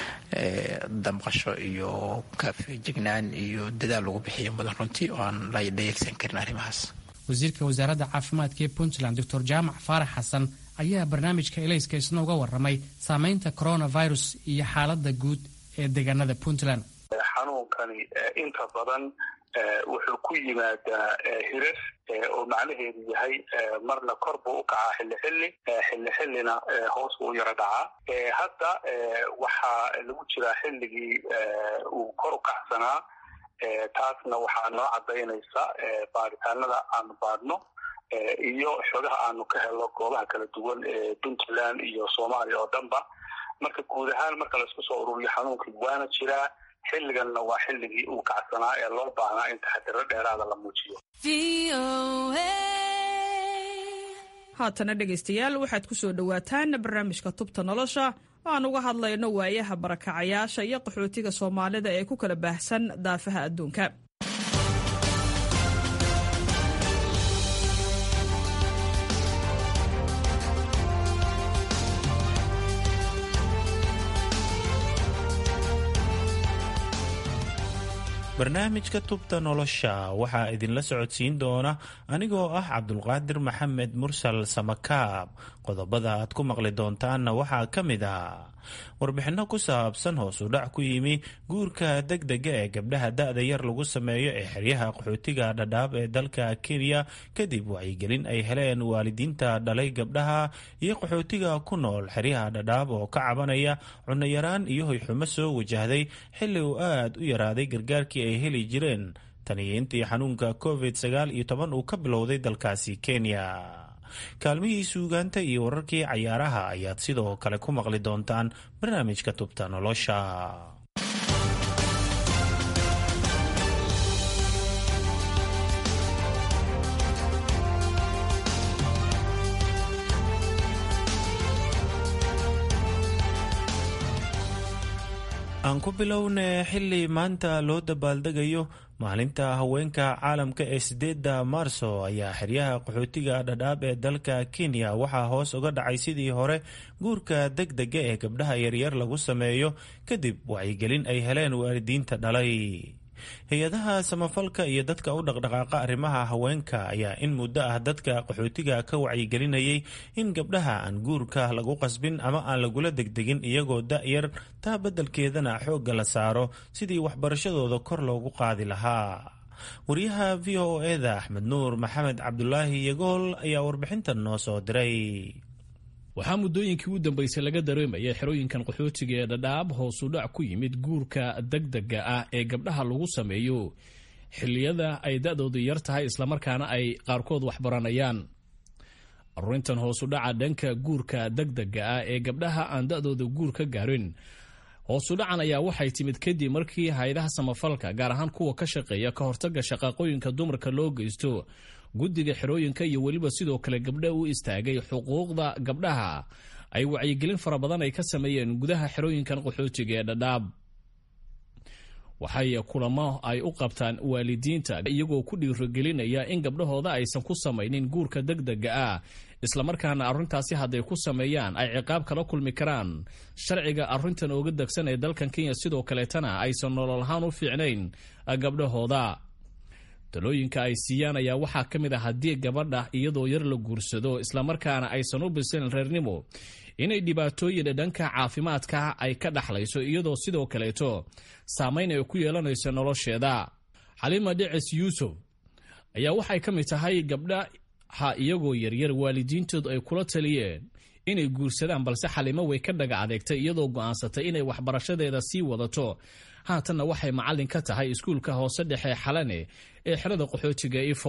damqasho iyo kafejignaan iyo dadaal lagu bixiyo mudan runtii oo aan la dhayegsan karin arrimahaas wasiirka wasaaradda caafimaadka ee puntland doctor jaamac faarax xasan ayaa barnaamijka elayska isna uga warramay saameynta coronavirus iyo xaaladda guud ee deegaanada puntland xanuunkani inta badan wuxuu ku yimaadaa hirar oo macnaheedu yahay marna kor buu u kacaa xilli xilli xilli xillina hoos buu u yaro dhacaa hadda waxaa lagu jiraa xilligii uu kor u kacsanaa taasna waxaa noo cadaynaysa baaritaanada aanu baadhno iyo xogaha aanu ka helno goobaha kala duwan ee puntland iyo soomaaliya oo dhanba marka guud ahaan marka laisku soo ururiyo xanuunkii waana jiraa xilliganna waa xilligii uu kacsanaa ee loo baahnaa in taxadiro dheeraada la muujiyo haatana dhegaystayaal waxaad ku soo dhowaataan barnaamijka tubta nolosha oo aan uga hadlayno waayaha barakacayaasha iyo qaxootiga soomaalida ee ku kala baahsan daafaha adduunka barnaamijka tubta nolosha waxaa idinla socodsiin doona anigoo ah cabdulqaadir maxamed mursal samakaab. qodobada aad ku maqli doontaanna waxaa ka mid ah warbixinno ku saabsan hoos u dhac ku yimi guurka degdega ee gabdhaha da-da yar lagu sameeyo ee xeryaha qaxootiga dhadhaab ee dalka kenya kadib wacyigelin ay heleen waalidiinta dhalay gabdhaha iyo qaxootiga ku nool xeryaha dhadhaab oo ka cabanaya cunno yaraan iyo hoyxumo soo wajahday xilli uu aad u yaraaday gargaarkii ay heli jireen taniyo intii xanuunka covid sagaal iyo toban uu ka bilowday dalkaasi kenya. kaalmihii suugaanta iyo wararkii cayaaraha ayaad sidoo kale ku maqli doontaan barnaamijka tubta nolosha. aan ku bilowne xilli maanta loo dabaaldegayo maalinta haweenka caalamka ee sideedda maarso ayaa xeryaha qaxootiga dhadhaab ee dalka kenya waxaa hoos uga dhacay sidii hore guurka degdega ee gabdhaha yaryar lagu sameeyo kadib wacyigelin ay heleen waalidiinta dhalay. hay-adaha samafalka iyo dadka u dhaqdhaqaaqa arrimaha haweenka ayaa in muddo ah dadka qaxootiga ka wacyigelinayay in gabdhaha aan guurka lagu qasbin ama aan lagula degdegin iyagoo da-yar, taa beddelkeedana xoogga la saaro sidii waxbarashadooda kor loogu qaadi lahaa. wariyaha v o eda axmed nuur maxamed cabdulaahi yagool ayaa warbixintan noo soo diray. waxaa muddooyinkii u dambaysay laga dareemayay xerooyinkan qaxootiga ee dhadhaab hoos u dhac ku yimid guurka degdega ah ee gabdhaha lagu sameeyo xilliyada ay da-doodu yar tahay islamarkaana ay qaarkood waxbaranayaan. arurintan hoos u dhaca dhanka guurka degdega ah ee gabdhaha aan da-dooda guur ka gaarin hoos u dhacan ayaa waxay timid kadib markii hay-adaha samafalka gaar ahaan kuwa ka shaqeeya ka hortaga shaqaaqooyinka dumarka loo geysto guddiga xerooyinka iyo weliba sidoo kale gabdha u istaagay xuquuqda gabdhaha ay wacyigelin fara badan ay ka sameeyeen gudaha xerooyinkan qaxootiga ee dhadhaab. waxay kulamo ay u qabtaan waalidiinta iyagoo ku dhiirigelinaya in gabdhahooda aysan ku samaynin guurka degdega ah islamarkaana arrintaasi hadday ku sameeyaan ay ciqaab kala kulmi karaan sharciga arrintan ooga degsan ee dalkan kenya, sidoo kaleetana aysan nolol ahaan u fiicnayn gabdhahooda. talooyinka ay siiyaan ayaa waxaa ka mid ah haddii gabadha iyadoo yar la guursado islamarkaana aysan u bisilin reernimo inay dhibaatooyin dhanka caafimaadka ay ka dhaxlayso iyadoo sidoo kaleeto saamayn ay ku yeelanayso nolosheeda. xaliima dhicis yuusuf ayaa waxay ka mid tahay gabdhaha iyagoo yaryar waalidiintoodu ay kula taliyeen inay guursadaan, balse xaliimo way ka dhaga adeegtay iyadoo go'aansatay inay waxbarashadeeda sii wadato. haatanna waxay macallin ka tahay iskuulka hoose dhexe xalane ee xerada qaxootiga ifo.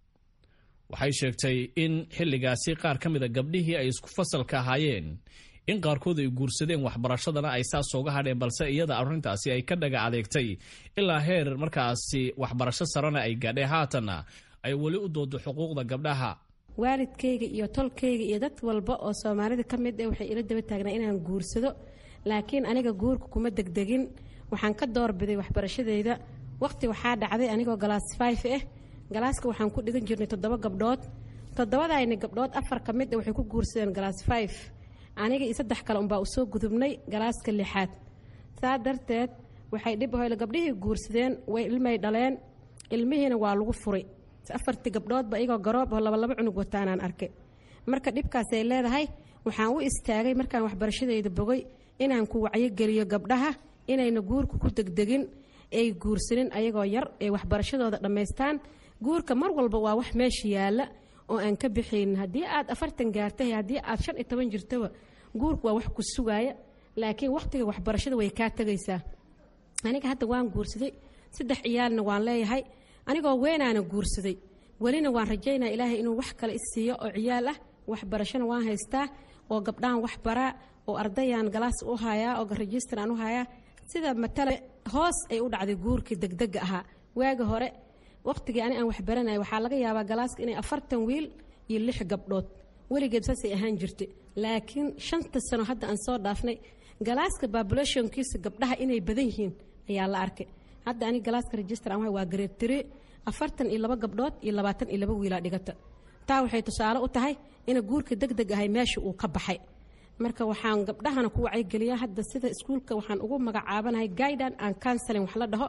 waxay sheegtay in xilligaasi qaar ka mida gabdhihii ay isku fasalka ahaayeen in qaarkood ay guursadeen waxbarashadana ay saas ooga hadheen, balse iyada arrintaasi ay ka dhaga adeegtay ilaa heer markaasi waxbarasho sarana ay gaadheen. haatanna ay weli u doodo xuquuqda gabdhaha. waalidkayga iyo tolkayga iyo dad walba oo soomaalida ka mid ah waxay ila daba taagnaa inaan guursado, laakiin aniga guurka kuma degdegin. waxaan ka doorbiday waxbarashadeyda. waqti waxaa dhacday anigoo galaas five ah, galaaska waxaan ku dhigan jirnay toddoba gabdhood. toddobadayna gabdhood afar ka mid ah waxay ku guursadeen galaas five, aniga iyo saddex kale unbaa usoo gudubnay galaaska lixaad. saa darteed waxay dhib ahoyle gabdhihii guursadeen way ilmay dhaleen, ilmihiina waa lagu furay. afartii gabdhoodba iyagoo garoob oo laba laba cunug wataanaan arkay. marka dhibkaasay leedahay waxaan u istaagay markaan waxbarashadeyda bogay inaan ku wacyogeliyo gabdhaha inayna guurka ku degdegin, ay guursanin ayagoo yar, ay waxbarashadooda dhammaystaan. guurka mar walba waa wax meesha yaalla oo aan ka bixaynin. haddii aad afartan gaartay, haddii aad shan iyo toban jirtaba, guurka waa wax ku sugaaya, laakiin wakhtiga waxbarashada way kaa tegaysaa. aniga hadda waan guursaday, saddex ciyaalna waan leeyahay. anigoo weynaana guursaday, welina waan rajaynaa ilaahay inuu wax kale isiiyo oo ciyaal ah. waxbarashana waan haystaa oo gabdhahan wax baraa oo ardayaan galaas u hayaa oo rajistar aan u hayaa. sida matale hoos ay u dhacday guurkii degdega ahaa. waaga hore waqtigii ani aan wax baranay waxaa laga yaabaa galaaska inay afartan wiil iyo lix gabdhood, weligeed saasay ahaan jirtay. laakiin shanta sano hadda aan soo dhaafnay galaaska populationkiisa gabdhaha inay badan yihiin ayaa la arkay. hadda ani galaaska rajistar aan waa grade three, afartan iyo laba gabdhood iyo labaatan iyo laba wiilaa dhigata. taa waxay tusaale u tahay in guurka degdeg ahay meesha uu ka baxay. marka waxaan gabdhahana ku wacyigeliyaa hadda sida iskuulka waxaan ugu magacaabanahay guidance and counseling wax la dhaho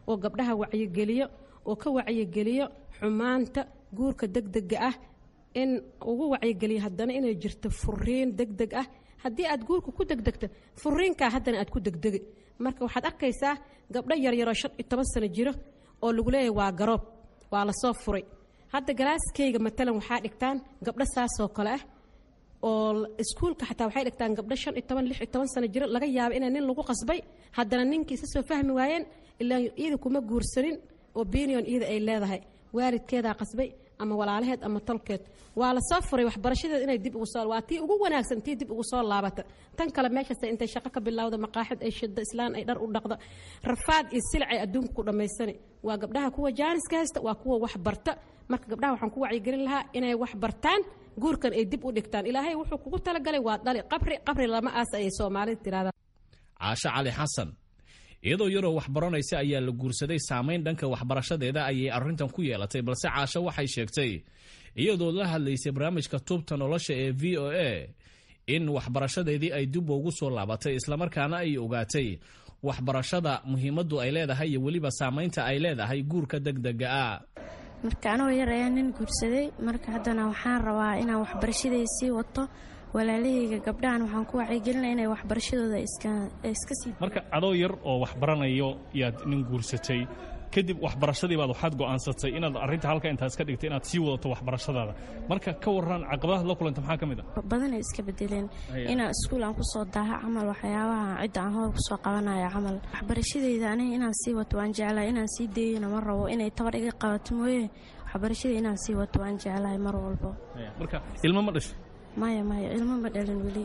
oo gabdhaha wacyigeliyo oo ka wacyigeliyo xumaanta guurka degdega ah in ugu wacyigeliyo haddana inay jirto furiin degdeg ah haddii aad guurka ku degdegto furiinkaa haddana aad ku degdegi marka waxaad arkaysaa gabdho yaryaroo shan iyo toban sano jiro oo lagu leeyahay waa garoob waa lasoo furay hadda galaaskayga matalan waxaa dhigtaan gabdho saasoo kale ah oo iskuulka xataa waxay dhigtaan gabdho shan iyo toban lix iyo toban sano jiro laga yaabo inay nin lagu qasbay haddana ninkiisa soo fahmi waayeen ilaa iyada kuma guursanin opinion iyada ay leedahay waalidkeedaa qasbay ama walaalaheed ama tolkeed waa la soo furay waxbarashadeeda inay dib ugu soo waa tii ugu wanaagsan tii dib ugu soo laabata tan kale meeshaas intay shaqo ka bilowda maqaaxid ay shidda islaan ay dhar u dhaqda rafaad iyo silcay adduunka ku dhammaysani waa gabdhaha kuwa jaaniska haysta waa kuwa wax barta marka gabdhaha waxaan ku wacyigelin lahaa inay wax bartaan guurkan ay dib u dhigtaan ilaahay wuxuu kugu talagalay waa dhali qabri qabri lama aas ayay soomaalida tiraahdaa caasho cali xasan iyadoo yaroo wax baranaysa ayaa la guursaday saamayn dhanka waxbarashadeeda ayay arrintan ku yeelatay balse caasho waxay sheegtay iyadoo la hadlaysay barnaamijka tuubta nolosha ee v o a in waxbarashadeedii ay dib ugu soo laabatay islamarkaana ay ogaatay waxbarashada muhiimaddu ay leedahay iyo weliba saamaynta ay leedahay guurka degdega ah marka anoo yar ayaa nin guursaday marka haddana waxaan rabaa inaan waxbarashaday sii wato walaalahayga gabdhahan waxaan ku wacyigelinaya inay waxbarashadooda iska sii marka adoo yar oo waxbaranayo yaad nin guursatay kadib waxbarashadii baad waxaad go'aansatay inaad arrinta halka intaas ka dhigtay inaad sii wadato waxbarashadaada marka ka warran caqabadaha la kulanta maxaa ka mid ah badan ay iska bedeleen inaan iskuul aan ku soo daaha camal waxyaabaha cidda aan hor ku soo qabanaya camal waxbarashadayda aniga inaan sii wato waan jeclahay inaan sii deeyana ma rabo inay tabar iga qabato mooye waxbarashada inaan sii wato waan jeclahay mar walbo marka ilmo ma dhashay maya maya ilmo ma dhalin weli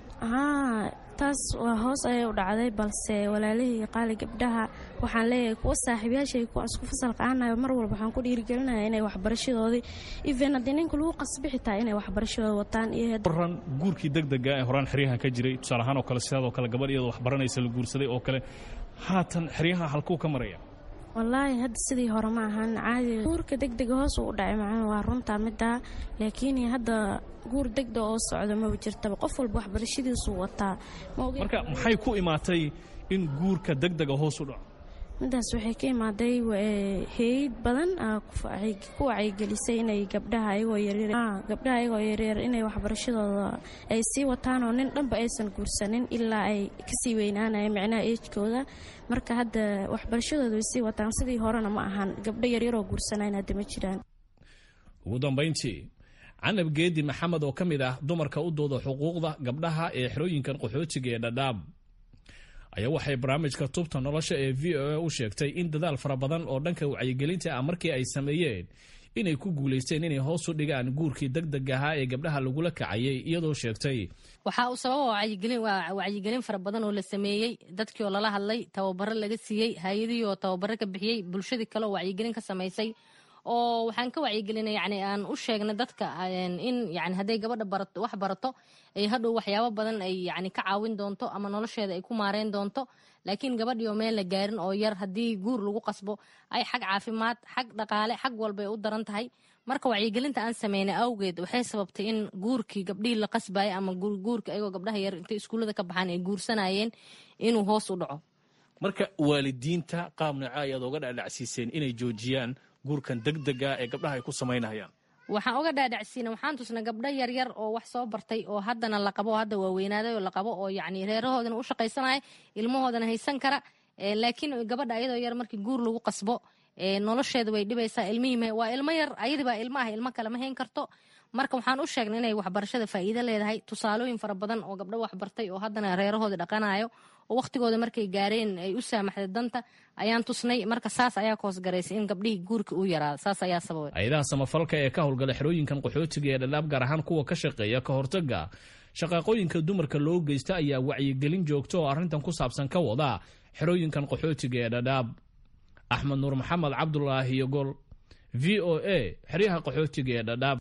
haa taas waa hoos ayay u dhacday balse walaalahii qaali gabdhaha waxaan leeyahay kuwa saaxiibayaashay kuwa isku fasalka aanayo mar walba waxaan ku dhiirigelinayaa inay waxbarashadoodii even haddii ninka lagu qasbi xitaa inay waxbarashadooda wataan iyo horan guurkii degdega ee horaan xeryahan ka jiray tusaale ahaan oo kale sidaadoo kale gabadh iyadoo waxbaranaysa la guursaday oo kale haatan xeryaha halkuu ka maraya wallaahi hadda sidii hore ma ahan caadi guurka degdega hoos uu dhacay macna waa runtaa middaa laakiin hadda guur degdeg oo socdo ma jirtaba qof walba waxbarashadiisu wataa marka maxay ku imaatay in guurka degdega hoos u dhaco midaas waxay ka imaaday hay'ad badan ku wacyigelisay inay gabdhaha ayagoo yaryar gabdhaha ayagoo yaryar inay waxbarashadooda ay sii wataan oo nin dhanba aysan guursanin ilaa ay kasii weynaanayeen micnaha eejkooda marka hadda waxbarashadooda way sii wataan sidii horena ma ahan gabdho yaryaroo guursanayn hadda ma jiraan ugu dambayntii canab geedi maxamed oo ka mid ah dumarka u dooda xuquuqda gabdhaha ee xerooyinkan qaxootiga ee dhadhaab ayaa waxay barnaamijka tubta nolosha ee v o a u sheegtay in dadaal fara badan oo dhanka wacyigelinta ah markii ay sameeyeen inay ku guulaysteen inay hoos u dhigaan guurkii degdeg ahaa ee gabdhaha lagula kacayay iyadoo sheegtay waxaa uu sababa wacyigelin waa wacyigelin fara badan oo la sameeyey dadkii oo lala hadlay tababaro laga siiyey hay-adihii oo tababaro ka bixiyey bulshadii kale oo wacyigelin ka samaysay oo waxaan ka wacyigelinay yani aan u sheegnay dadka in yani hadday gabadha barato wax barato ay hadhow waxyaabo badan ay yani ka caawin doonto ama nolosheeda ay ku maareyn doonto laakiin gabadhii oo meel la gaarin oo yar haddii guur lagu qasbo ay xag caafimaad xag dhaqaale xag walba ay u daran tahay marka wacyigelinta aan sameynay awgeed waxay sababtay in guurkii gabdhihii la qasbayay ama guurka ayagoo gabdhaha yar intay iskuullada ka baxaan ay guursanayeen inuu hoos u dhaco marka waalidiinta qaab nooca ayaad oga dhaadhacsiiseen inay joojiyaan guurkan degdega ee gabdhaha ay ku samaynayaan waxaan oga dhaadhacsiina waxaan tusnay gabdho yaryar oo wax soo bartay oo haddana la qabo hadda waaweynaaday oo la qabo oo yacni reerahoodana u shaqaysanaya ilmahoodana haysan kara laakiin gabadha ayadoo yar markii guur lagu qasbo nolosheeda way dhibaysaa ilmihii waa ilmo yar ayadibaa ilma ah ilmo kale ma hayn karto marka waxaan u sheegnay inay waxbarashada faa'iido leedahay tusaalooyin fara badan oo gabdho wax bartay oo haddana reerahooda dhaqanayo oo waqtigooda markay gaareen ay u saamaxday danta ayaan tusnay marka saas ayaa ka hoosgaraysay in gabdhihii guurka uu yaraado saas ayaa sababay hay-adaha samafalka ee ka howlgala xerooyinkan qaxootiga ee dhadhaab gaar ahaan kuwa ka shaqeeya ka hortaga shaqaaqooyinka dumarka loo geysta ayaa wacyigelin joogto oo arrintan ku saabsan ka wada xerooyinkan qaxootiga ee dhadhaab axmed nuur maxamed cabdulaahi yogol v o a xeryaha qaxootiga ee dhadhaab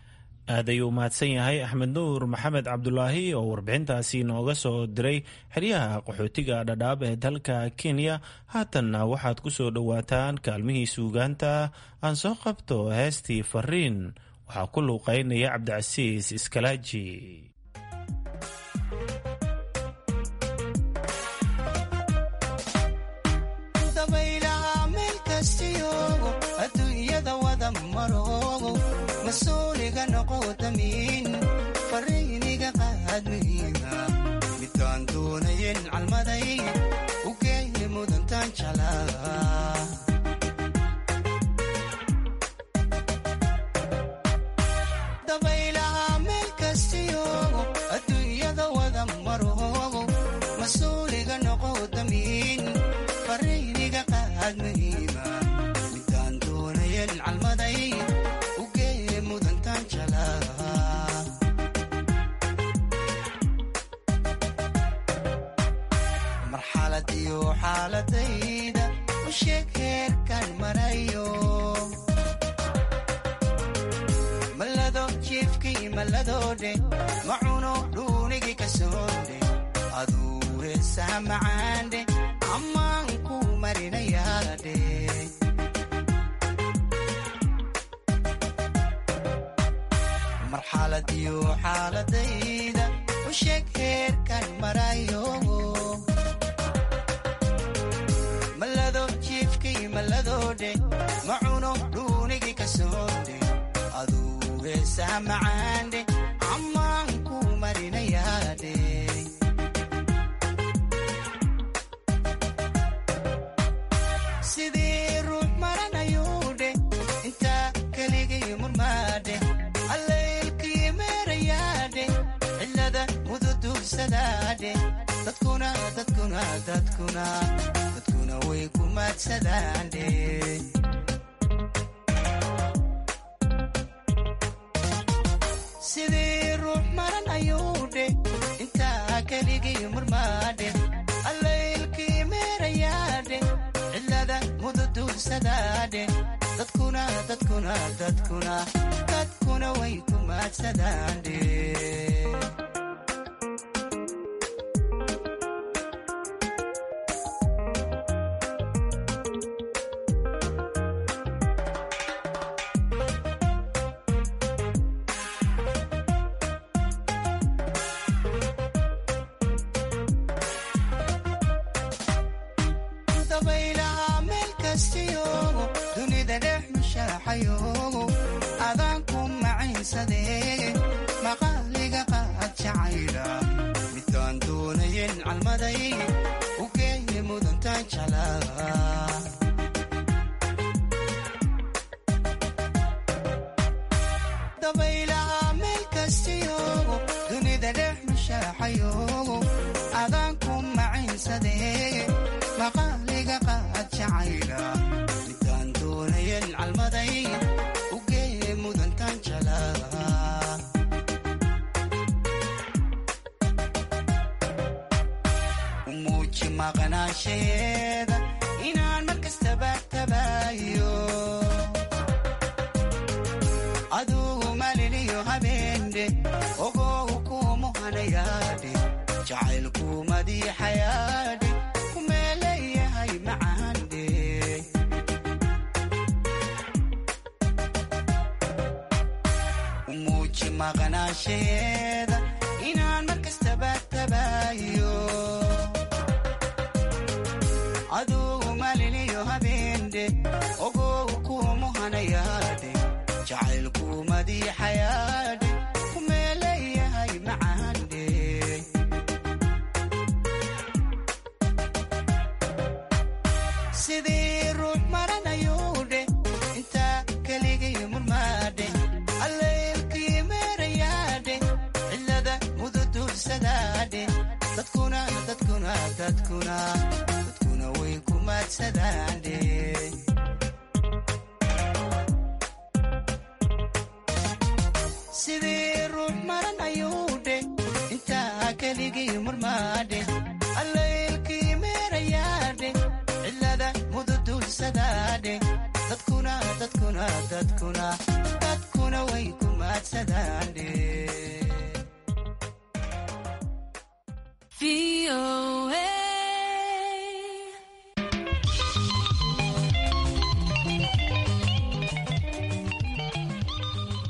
aad ayuu mahadsan yahay axmed nuur maxamed cabdulaahi oo warbixintaasi nooga soo diray xeryaha qaxootiga dhadhaab ee dalka kenya haatanna waxaad ku soo dhowaataan kaalmihii suugaanta aan soo qabto heestii fariin waxaa ku luuqaynaya cabdicasiis iskalaaji dabaylaha maroogo mas-uuliga noqo damiin fariiniga qaad muhiima midkaan doonayen calmaday u geeye mudantaan jalaa dabaylaha meel kastiyoogo adduunyada wada maroogo mas-uuliga noqo damiin fariiniga qaad muhiima midkaan doonayen calmaday u geeye mudantaan jalaa marxalad iyo xaaladayda u sheeg heerkaan marayo malado jiifkii malladoodhe macuno dhuunigii ka soodhe aduure saamacaandhe ammaan ku marinayaadhe marxalad iyo xaaladayda u sheeg heerkaan marayo malado jiifkii malladoodhe macuno dhuunigii ka soodhe aduure saamacaandhe ammaan ku marinayaadhe sidii ruux maranayuudhe intaa keligii murmaadhe allaylkii meerayaadhe cillada mududuursadaadhe dadkuna dadkuna dadkuna dadkuna way ku maadsadaandhe sidii ruux maran ayuudhe intaa keligii murmaadhe allaylkii meerayaadhe cillada mududuursadaadhe dadkuna dadkuna dadkuna dadkuna way ku maadsadaandhe dabaylaha meel kastiyoogo dunida dhex mushaaxayoogo adaan ku macaynsadee maqaaliga qaad jacayla midkaan doonayen calmaday u geeye mudantaan jalaa dabaylaha meel kastiyoogo dunida dhex mushaaxayoogo adaan ku macaynsadee maqaaliga qaad jacayla midkaan doonayen calmaday u geeye mudantaan jalaa u muuji maqnaanshaheeda inaan mar kastaba tabaayo adugu maliliyo habeendhe ogow kuumuhanayaadhe jacaylku madiixayaadhe kumeeleeyahay macaandhe u muuji maqnaanshaheeda inaan mar kastaba tabaayo adugu maliliyo habeendhe ogow kuumuhanayaadhe jacaylku madiixayaadhe kumeeleeyahay macaandhe sidii ruux maranayuudhe intaa keligii murmaadhe allaylkii meerayaadhe cillada mududuursadaadhe dadkuna dadkuna dadkuna dadkuna way ku maadsadaandhe sidii ruux maran ayuudhe intaa keligii murmaadhe allaylkii meerayaadhe cillada mududuursadaadhe dadkuna dadkuna dadkuna dadkuna way ku maadsadaandhe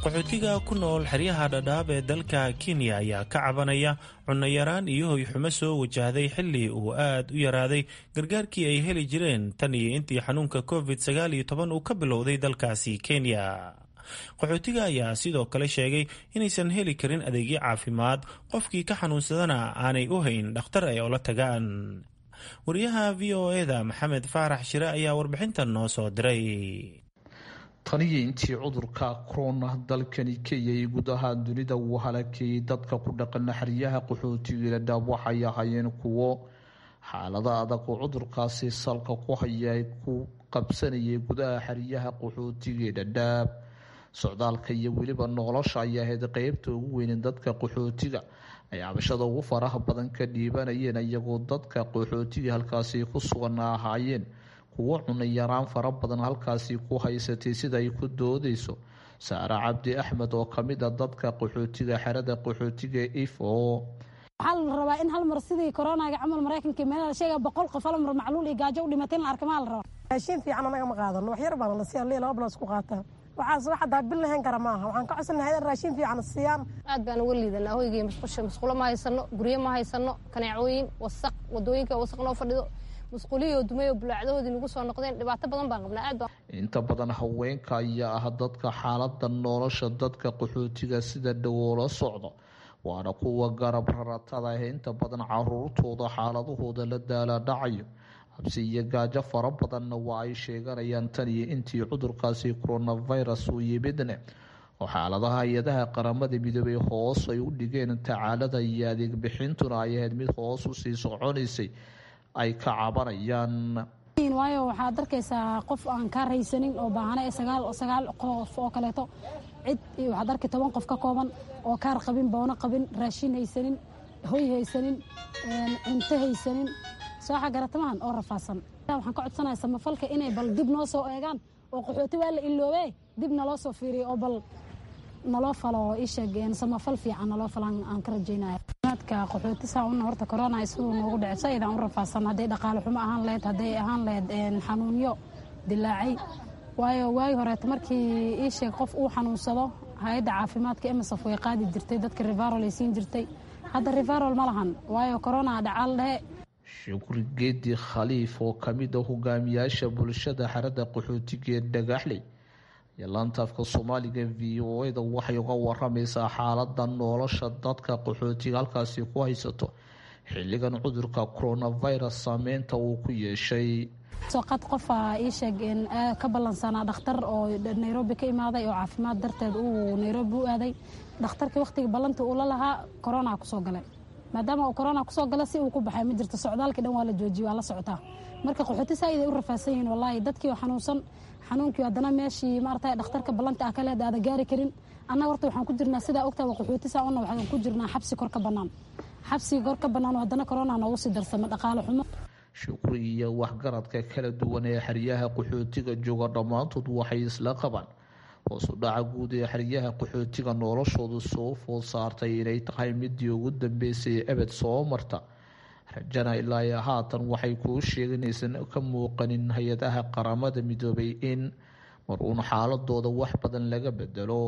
qaxootiga ku nool xeryaha dhadhaab ee dalka kenya ayaa ka cabanaya cunno-yaraan iyo hoyxumo soo wajahday xilli uu aad u yaraaday gargaarkii ay heli jireen tan iyo intii xanuunka covid sagaal iyo toban uu ka bilowday dalkaasi kenya. qaxootiga ayaa sidoo kale sheegay inaysan heli karin adeegyo caafimaad, qofkii ka xanuunsadana aanay u hayn dhakhtar ay ola tagaan. wariyaha v o eda maxamed faarax shire ayaa warbixintan noo soo diray. taniyo intii cudurka corona dalkani kenya iyo guud ahaan dunida uu halakeeyey dadka ku dhaqan xeryaha qaxootiga dhadhaab waxay ahaayeen kuwo xaalada adag oo cudurkaasi salka ku haya ay ku qabsanayay gudaha xeryaha qaxootiga dhadhaab. socdaalka iyo weliba nolosha ayaa ahayd qeybta ugu weynin dadka qaxootiga ay cabashada ugu faraha badan ka dhiibanayeen, iyagoo dadka qaxootiga halkaasi ku sugan ahaayeen kuwo cunno yaraan fara badan halkaasi ku haysatay sida ay ku doodeyso saare cabdi axmed oo kamid a dadka qaxootiga xerada qaxootiga ifo. waxaa la rabaa in hal mar sidii koronaga camal maraykanka meelaha sheega boqol qof hal mar macluul iyo gaajo u dhimatay in la arka maa la rabaa. raashin fiican anaga ma qaadano, wax yar baan la siiyaa laba bilood isku qaataa. waxaas wax hadaa bil lahayn kara maaha. waxaan ka codsanahay in raashin fiican siiyaan. aad baan uga liidanaa hoygii musqusha musqulo ma haysano, guryo ma haysano, kaneecooyin wasaq, wadooyinka wasaq noo fadhido, musquliyo dumay oo bulaacdahoodii nagu soo noqdeen. dhibaato badan baan qabnaa. aad baan inta badan haweenka ayaa ah dadka xaalada nolosha dadka qaxootiga sida dhawoola socdo, waana kuwa garab raratada ah inta badan caruurtooda xaaladahooda la daala dhacayo. habsi iyo gaajo fara badanna waa ay sheeganayaan tan iyo intii cudurkaasi coronavirus uu yimidne oo xaaladaha hay-adaha qaramada midoobay hoos ay u dhigeen tacaalada iyo adeeg bixintuna ay ahayd mid hoos usii soconaysay ay ka cabanayaan. waayo waxaad arkaysaa qof aan kaa raysanin oo baahana sagaal sagaal qof oo kaleeto cid waxaad arkay toban qof ka kooban oo kaar qabin, boono qabin, raashin haysanin, hoy haysanin, cunto haysanin, sooxa garatamahan oo rafaasan. waxaan ka codsanayaa samafalka inay bal dib noo soo eegaan oo qaxooti waa la iloobe dib naloo soo fiiriyo oo bal naloo falo ii sheegeen samafal fiican naloo falan aan ka rajaynaya. maadka qaxooti saa una horta corona isuu noogu dhacay sayidaan u rafaasan, hadday dhaqaale xumo ahaan lahayd, hadday ahaan lahayd xanuunyo dilaacay. waayo waagi horeeta markii ii sheeg qof uu xanuunsado hay-adda caafimaadka emisaf way qaadi jirtay, dadka rivarol ay siin jirtay. hadda rivarol ma lahan waayo corona dhacaal dhehe. shukri geedi khaliif oo kamid a hogaamiyaasha bulshada xerada qaxootiga ee dhagaxley iyo laantaafka soomaaliga v o eda waxay uga waramaysaa xaalada nolosha dadka qaxootiga halkaasi ku haysato xiligan cudurka coronavirus saameynta uu ku yeeshay. soqad qofa ii sheeg in ka ballansanaa dhakhtar oo Nairobi ka imaaday oo caafimaad darteed uu Nairobi u aaday. dhakhtarkii waqtiga ballanta uu la lahaa corona ku soo galay, maadaama uu corona ku soo gala si uu ku baxay ma jirto, socdaalkii dhan waa la joojiyay, waa la socotaa. marka qaxooti saayid ay u rafaasan yihiin wallahi dadkii oo xanuunsan xanuunkii haddana meeshii maartay dhakhtarka ballanta ah kale aada gaari karin. annaga horta waxaan ku jirnaa sidaa ogtaa qaxooti saa una waxaan ku jirnaa xabsi kor ka bannaan xabsi kor ka bannaan oo haddana corona noogu sii darsama dhaqaale xumo. shukri iyo waxgaradka kala duwan ee xeryaha qaxootiga jooga dhammaantood waxay isla qabaan hoos u dhaca guud ee xeryaha qaxootiga noloshoodu soo food saartay inay tahay midii ugu dambeysay ebed soo marta. rajana ilaa iyo haatan waxay kuu sheeganaysan ka muuqanin hay-adaha qaramada midoobay in mar uun xaaladooda wax badan laga bedelo.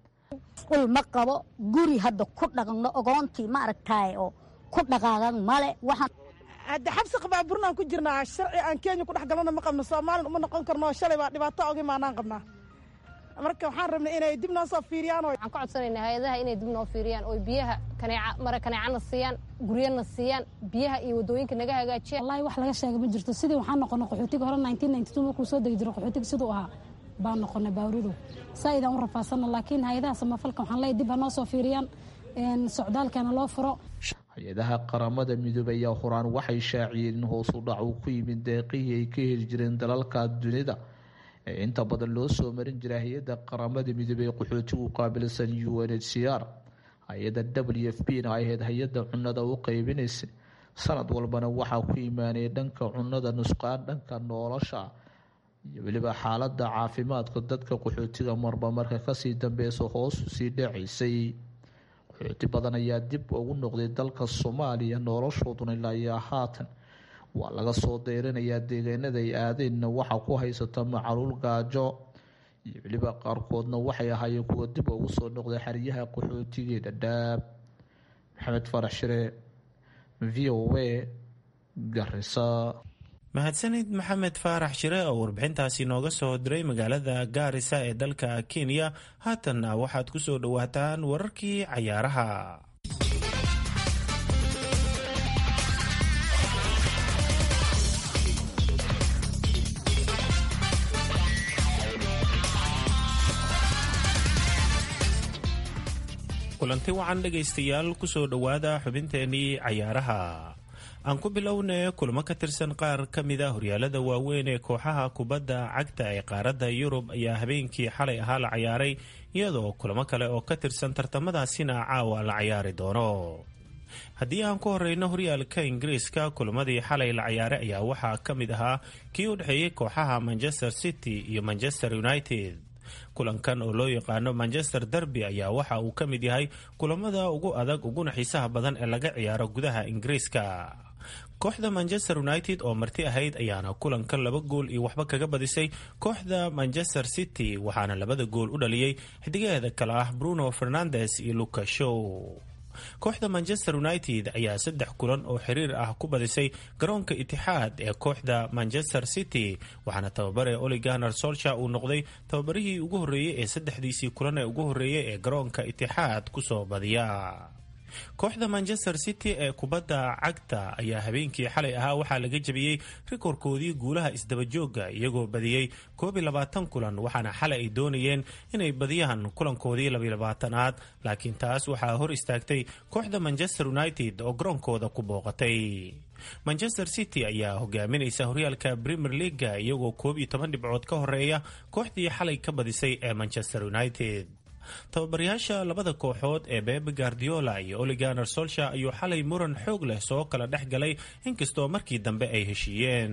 ul ma qabo guri hadda ku dhaqno ogoontii ma aragtaay oo ku dhaqaagan male. waxaan hadda xabsi qabaa burnaan ku jirnaa, sharci aan Kenya ku dhex galana ma qabno, Soomaaliya uma noqon karno, shalay baa dhibaato ogi maanaan qabnaa. marka waxaan rabnay inay dib noo soo fiiriyaan oo waxaan ka codsanaynaa hay'adaha inay dib noo fiiriyaan oo biyaha kaneeca mara kaneecana siiyaan, guryana siiyaan, biyaha iyo wadooyinka naga hagaajiyaan. wallahi wax laga sheegay ma jirto. sidii waxaan noqonay qaxootiga hore nineteen ninety two markuu soo degi jiray qaxootiga siduu ahaa baan noqonay baawrido saayidaan u rafaasana. laakiin hay'adaha samafalka waxaan leeyahay dib noo soo fiiriyaan, socdaalkana loo furo. hay-adaha qaramada midoobay ayaa horaan waxay shaaciyeen in hoos u dhac uu ku yimid deeqihii ay ka heli jireen dalalka dunida ee inta badan loo soo marin jiray hay-adda qaramada midoobay ee qaxootigu qaabilsan u n h c r. hay-adda w f p na ay ahayd hay-adda cunnada u qaybinaysa sanad walbana waxaa ku imaanaya dhanka cunnada nusqaan dhanka nolosha iyo weliba xaalada caafimaadka dadka qaxootiga marba marka kasii dambeysa hoos usii dhacaysay. qaxooti badan ayaa dib ugu noqday dalka Soomaaliya, noloshooduna ilaa iyo haatan waa laga soo deyrinayaa deegaanada ay aadeenna waxaa ku haysata macaluul gaajo iyo weliba qaarkoodna waxay ahaayeen kuwa dib ugu soo noqday xeryaha qaxootiga ee Dadaab. Maxamed Farax Shire, V O A, Garissa. mahadsanid maxamed faarax shire oo warbixintaasi nooga soo diray magaalada Gaarisa ee dalka Kenya. haatanna waxaad ku soo dhawaataan wararkii cayaaraha. kulanti wacan dhegaystayaal ku soo dhowaada xubinteenii cayaaraha. aan ku bilownay kulamo ka tirsan qaar ka mid a horyaalada waaweyn ee kooxaha kubadda cagta ee qaaradda Yurub ayaa habeenkii xalay ahaa la ciyaaray, iyadoo kulamo kale oo ka tirsan tartamadaasina caawa la ciyaari doono. haddii aan ku horeyno horyaalka Ingiriiska, kulamadii xalay la ciyaaray ayaa waxaa ka mid ahaa kii u dhexeeyey kooxaha Manchester City iyo Manchester United. kulankan oo loo yaqaano Manchester Derby ayaa waxa uu ka mid yahay kulamada ugu adag uguna xiisaha badan ee laga ciyaaro gudaha Ingiriiska. kooxda Manchester United oo marti ahayd ayaana kulankan laba gool iyo waxba kaga badisay kooxda Manchester City, waxaana labada gool u dhaliyay xidigaheeda kale ah Bruno Fernandes iyo Luka Shaw. kooxda Manchester United ayaa saddex kulan oo xiriir ah ku badisay garoonka Itixaad ee kooxda Manchester City, waxaana tababare Ole Gunnar Solskjaer uu noqday tababarihii ugu horeeyay ee saddexdiisii kulan ee ugu horeeyay ee garoonka Itixaad ku soo badiya. kooxda Manchester City ee kubadda cagta ayaa habeenkii xalay ahaa waxaa laga jabiyey rikoorkoodii guulaha isdaba jooga iyagoo badiyey koob iyo labaatan kulan, waxaana xalay ay doonayeen inay badiyaan kulankoodii laba iyo labaatanaad, laakiin taas waxaa hor istaagtay kooxda Manchester United oo garoonkooda ku booqatay. Manchester City ayaa hogaaminaysa horyaalka Premier League iyagoo koob iyo toban dhibcood ka horeeya kooxdii xalay ka badisay ee Manchester United. tababarayaasha labada kooxood ee Pep Guardiola iyo Ole Gunnar Solskjaer ayuu xalay muran xoog leh soo kala dhex galay, inkastoo markii dambe ay heshiiyeen.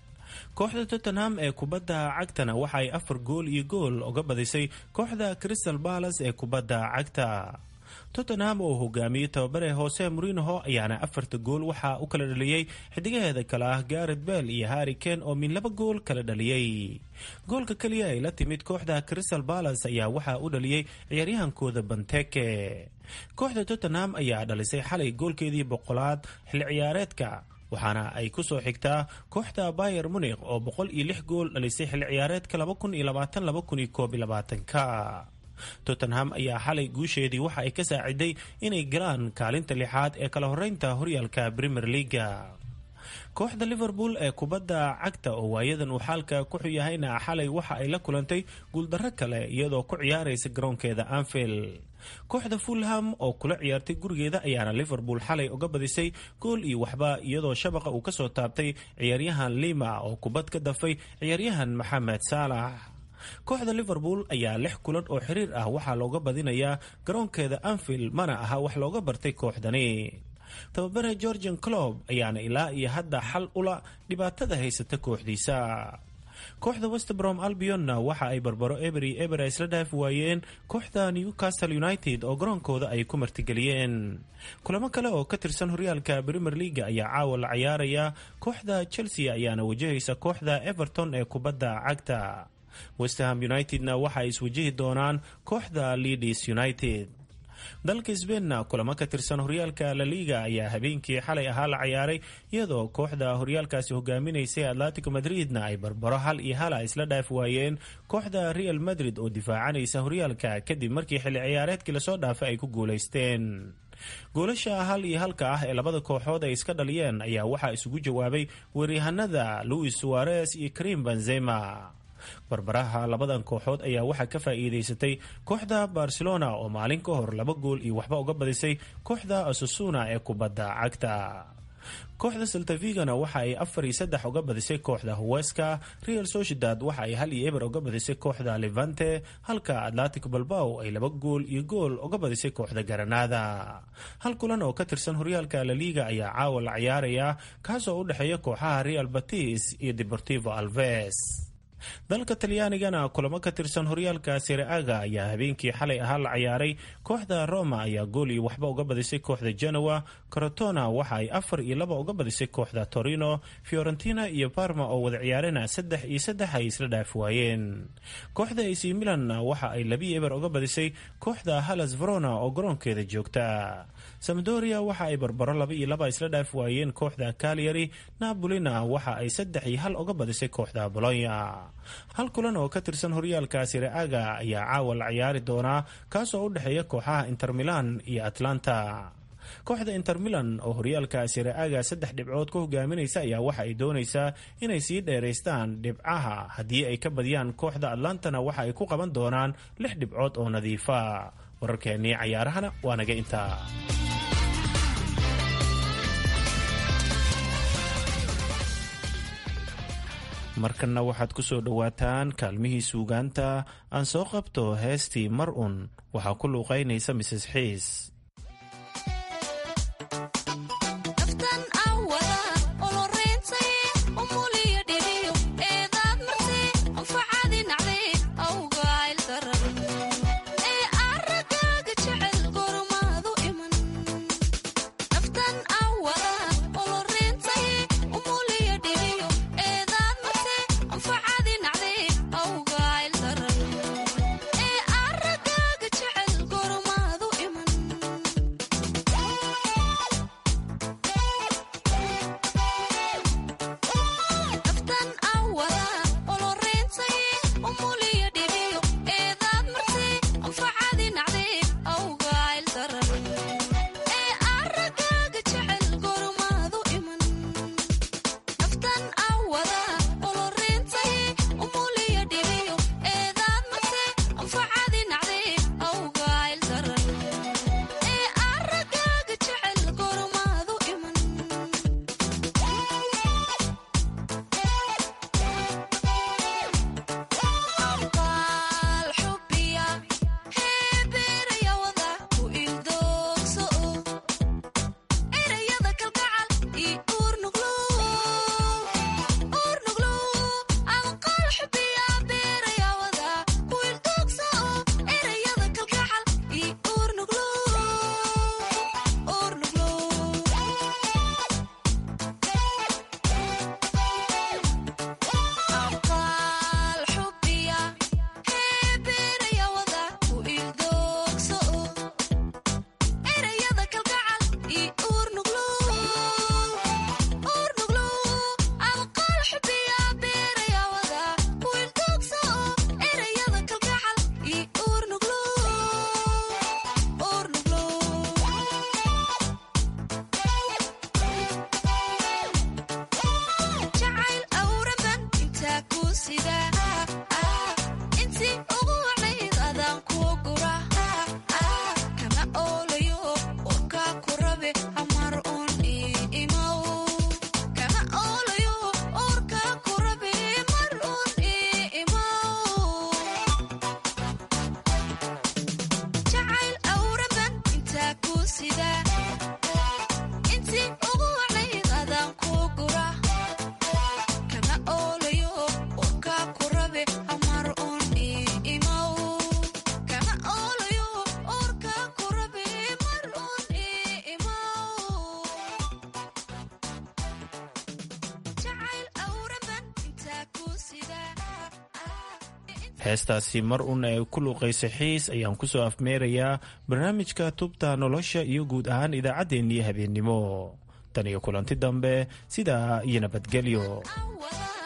kooxda Tottenham ee kubadda cagtana waxa ay afar gool iyo gool uga badisay kooxda Crystal Palace ee kubadda cagta. Tottenham oo hogaamiyey tababare Jose Mourinho ayaana afarta gool waxa u kala dhaliyay xidigaheeda kale ah Gareth Bale iyo Harry Kane oo min laba gool kala dhaliyay. goolka kaliya ay la timid kooxda Crystal Palace ayaa waxa u dhaliyay ciyaaryahankooda Benteke. kooxda Tottenham ayaa dhalisay xalay goolkeedii boqolaad xilli ciyaareedka, waxaana ay ku soo xigtaa kooxda Bayern Munich oo boqol iyo lix gool dhalisay xilli ciyaareedka laba kun iyo labaatan laba kun iyo koob iyo labaatan ka. Tottenham ayaa xalay guusheedii waxa ay ka saaciday inay galaan kaalinta lixaad ee kala horeynta horyaalka Premier League. kooxda Liverpool ee kubadda cagta oo waayadan uu xaalka ku xuyahayna xalay waxa ay la kulantay guuldarro kale iyadoo ku ciyaaraysa garoonkeeda Anfield. kooxda Fulham oo kula ciyaartay gurigeeda ayaana Liverpool xalay uga badisay gool iyo waxba, iyadoo shabaqa uu ka soo taabtay ciyaaryahan Lima oo kubad ka dafay ciyaaryahan Mohamed Salah. kooxda Liverpool ayaa lix kulan oo xiriir ah waxaa looga badinayaa garoonkeeda Anfield, mana aha wax looga bartay kooxdani. tababare Jurgen Klopp ayaana ilaa iyo hadda xal ula dhibaatada haysata kooxdiisa. kooxda West Brom Albionna waxa ay barbaro Emery Eber isla dhaaf waayeen kooxda Newcastle United oo garoonkooda ay ku martigeliyeen. kulamo kale oo ka tirsan horyaalka Premier League ayaa caawa la ciyaaraya. kooxda Chelsea ayaana wajahaysa kooxda Everton ee kubadda cagta. West Ham Unitedna waxa ay iswajihi doonaan kooxda Leeds United. dalka Spainna kulamo ka tirsan horyaalka La Liga ayaa habeenkii xalay ahaa la ciyaaray, iyadoo kooxda horyaalkaasi hogaaminaysay Atletico Madridna ay barbaro hal iyo hala isla dhaaf waayeen kooxda Real Madrid oo difaacanaysa horyaalka kadib markii xilli ciyaareedkii lasoo dhaafay ay ku guulaysteen. goolasha hal iyo halka ah ee labada kooxood ay iska dhaliyeen ayaa waxaa isugu jawaabay weeryahanada Luis Suarez iyo Karim Benzema. barbaraha labadan kooxood ayaa waxaa ka faa'iidaysatay kooxda Barcelona oo maalin ka hor laba gool iyo waxba uga badisay kooxda Osasuna ee kubadda cagta. kooxda Celta Vigona waxa ay afar iyo saddex uga badisay kooxda Huesca. Real Sociedad waxa ay hal iyo eber uga badisay kooxda Levante, halka Atletico Bilbao ay laba gool iyo gool uga badisay kooxda Granada. hal kulan oo ka tirsan horyaalka La Liga ayaa caawa la ciyaaraya, kaasoo u dhexeeya kooxaha Real Betis iyo Deportivo Alaves. dalka talyaanigana kulamo ka tirsan horyaalka Serie A-ga ayaa habeenkii xalay ahaa la ciyaaray. Kooxda Roma ayaa gool iyo waxba uga badisay kooxda Genoa. Crotona waxa ay afar iyo laba uga badisay kooxda Torino. Fiorentina iyo Parma oo wada ciyaarena saddex iyo saddex ay isla dhaaf waayeen. kooxda A C Milan waxa ay laba eber uga badisay kooxda Hellas Verona oo garoonkeeda joogta. Sampdoria waxa ay barbaro laba iyo laba isla dhaaf waayeen kooxda Cagliari. Napolina waxa ay saddex iyo hal uga badisay kooxda Bologna. hal kulan oo ka tirsan horyaalka Serie A-ga ayaa caawa la ciyaari doonaa, kaasoo u dhexeeya kooxaha Inter Milan iyo Atlanta. kooxda Inter Milan oo horyaalka Serie A-ga saddex dhibcood ku hogaaminaysa ayaa waxa ay doonaysaa inay sii dheeraystaan dhibcaha. haddii ay ka badiyaan kooxda Atlantana waxa ay ku qaban doonaan lix dhibcood oo nadiifa. wararkeennii cayaarahana waa naga intaa. markanna waxaad ku soo dhowaataan kaalmihii suugaanta. aan soo qabto heestii mar un waxaa ku luuqaynaysa Misses Xiis. heestaasi mar un ay ku luuqaysay xiis ayaan ku soo afmeerayaa barnaamijka tubta nolosha iyo guud ahaan idaacaddeenii habeennimo. tan iyo kulanti dambe sidaa iyo nabadgelyo.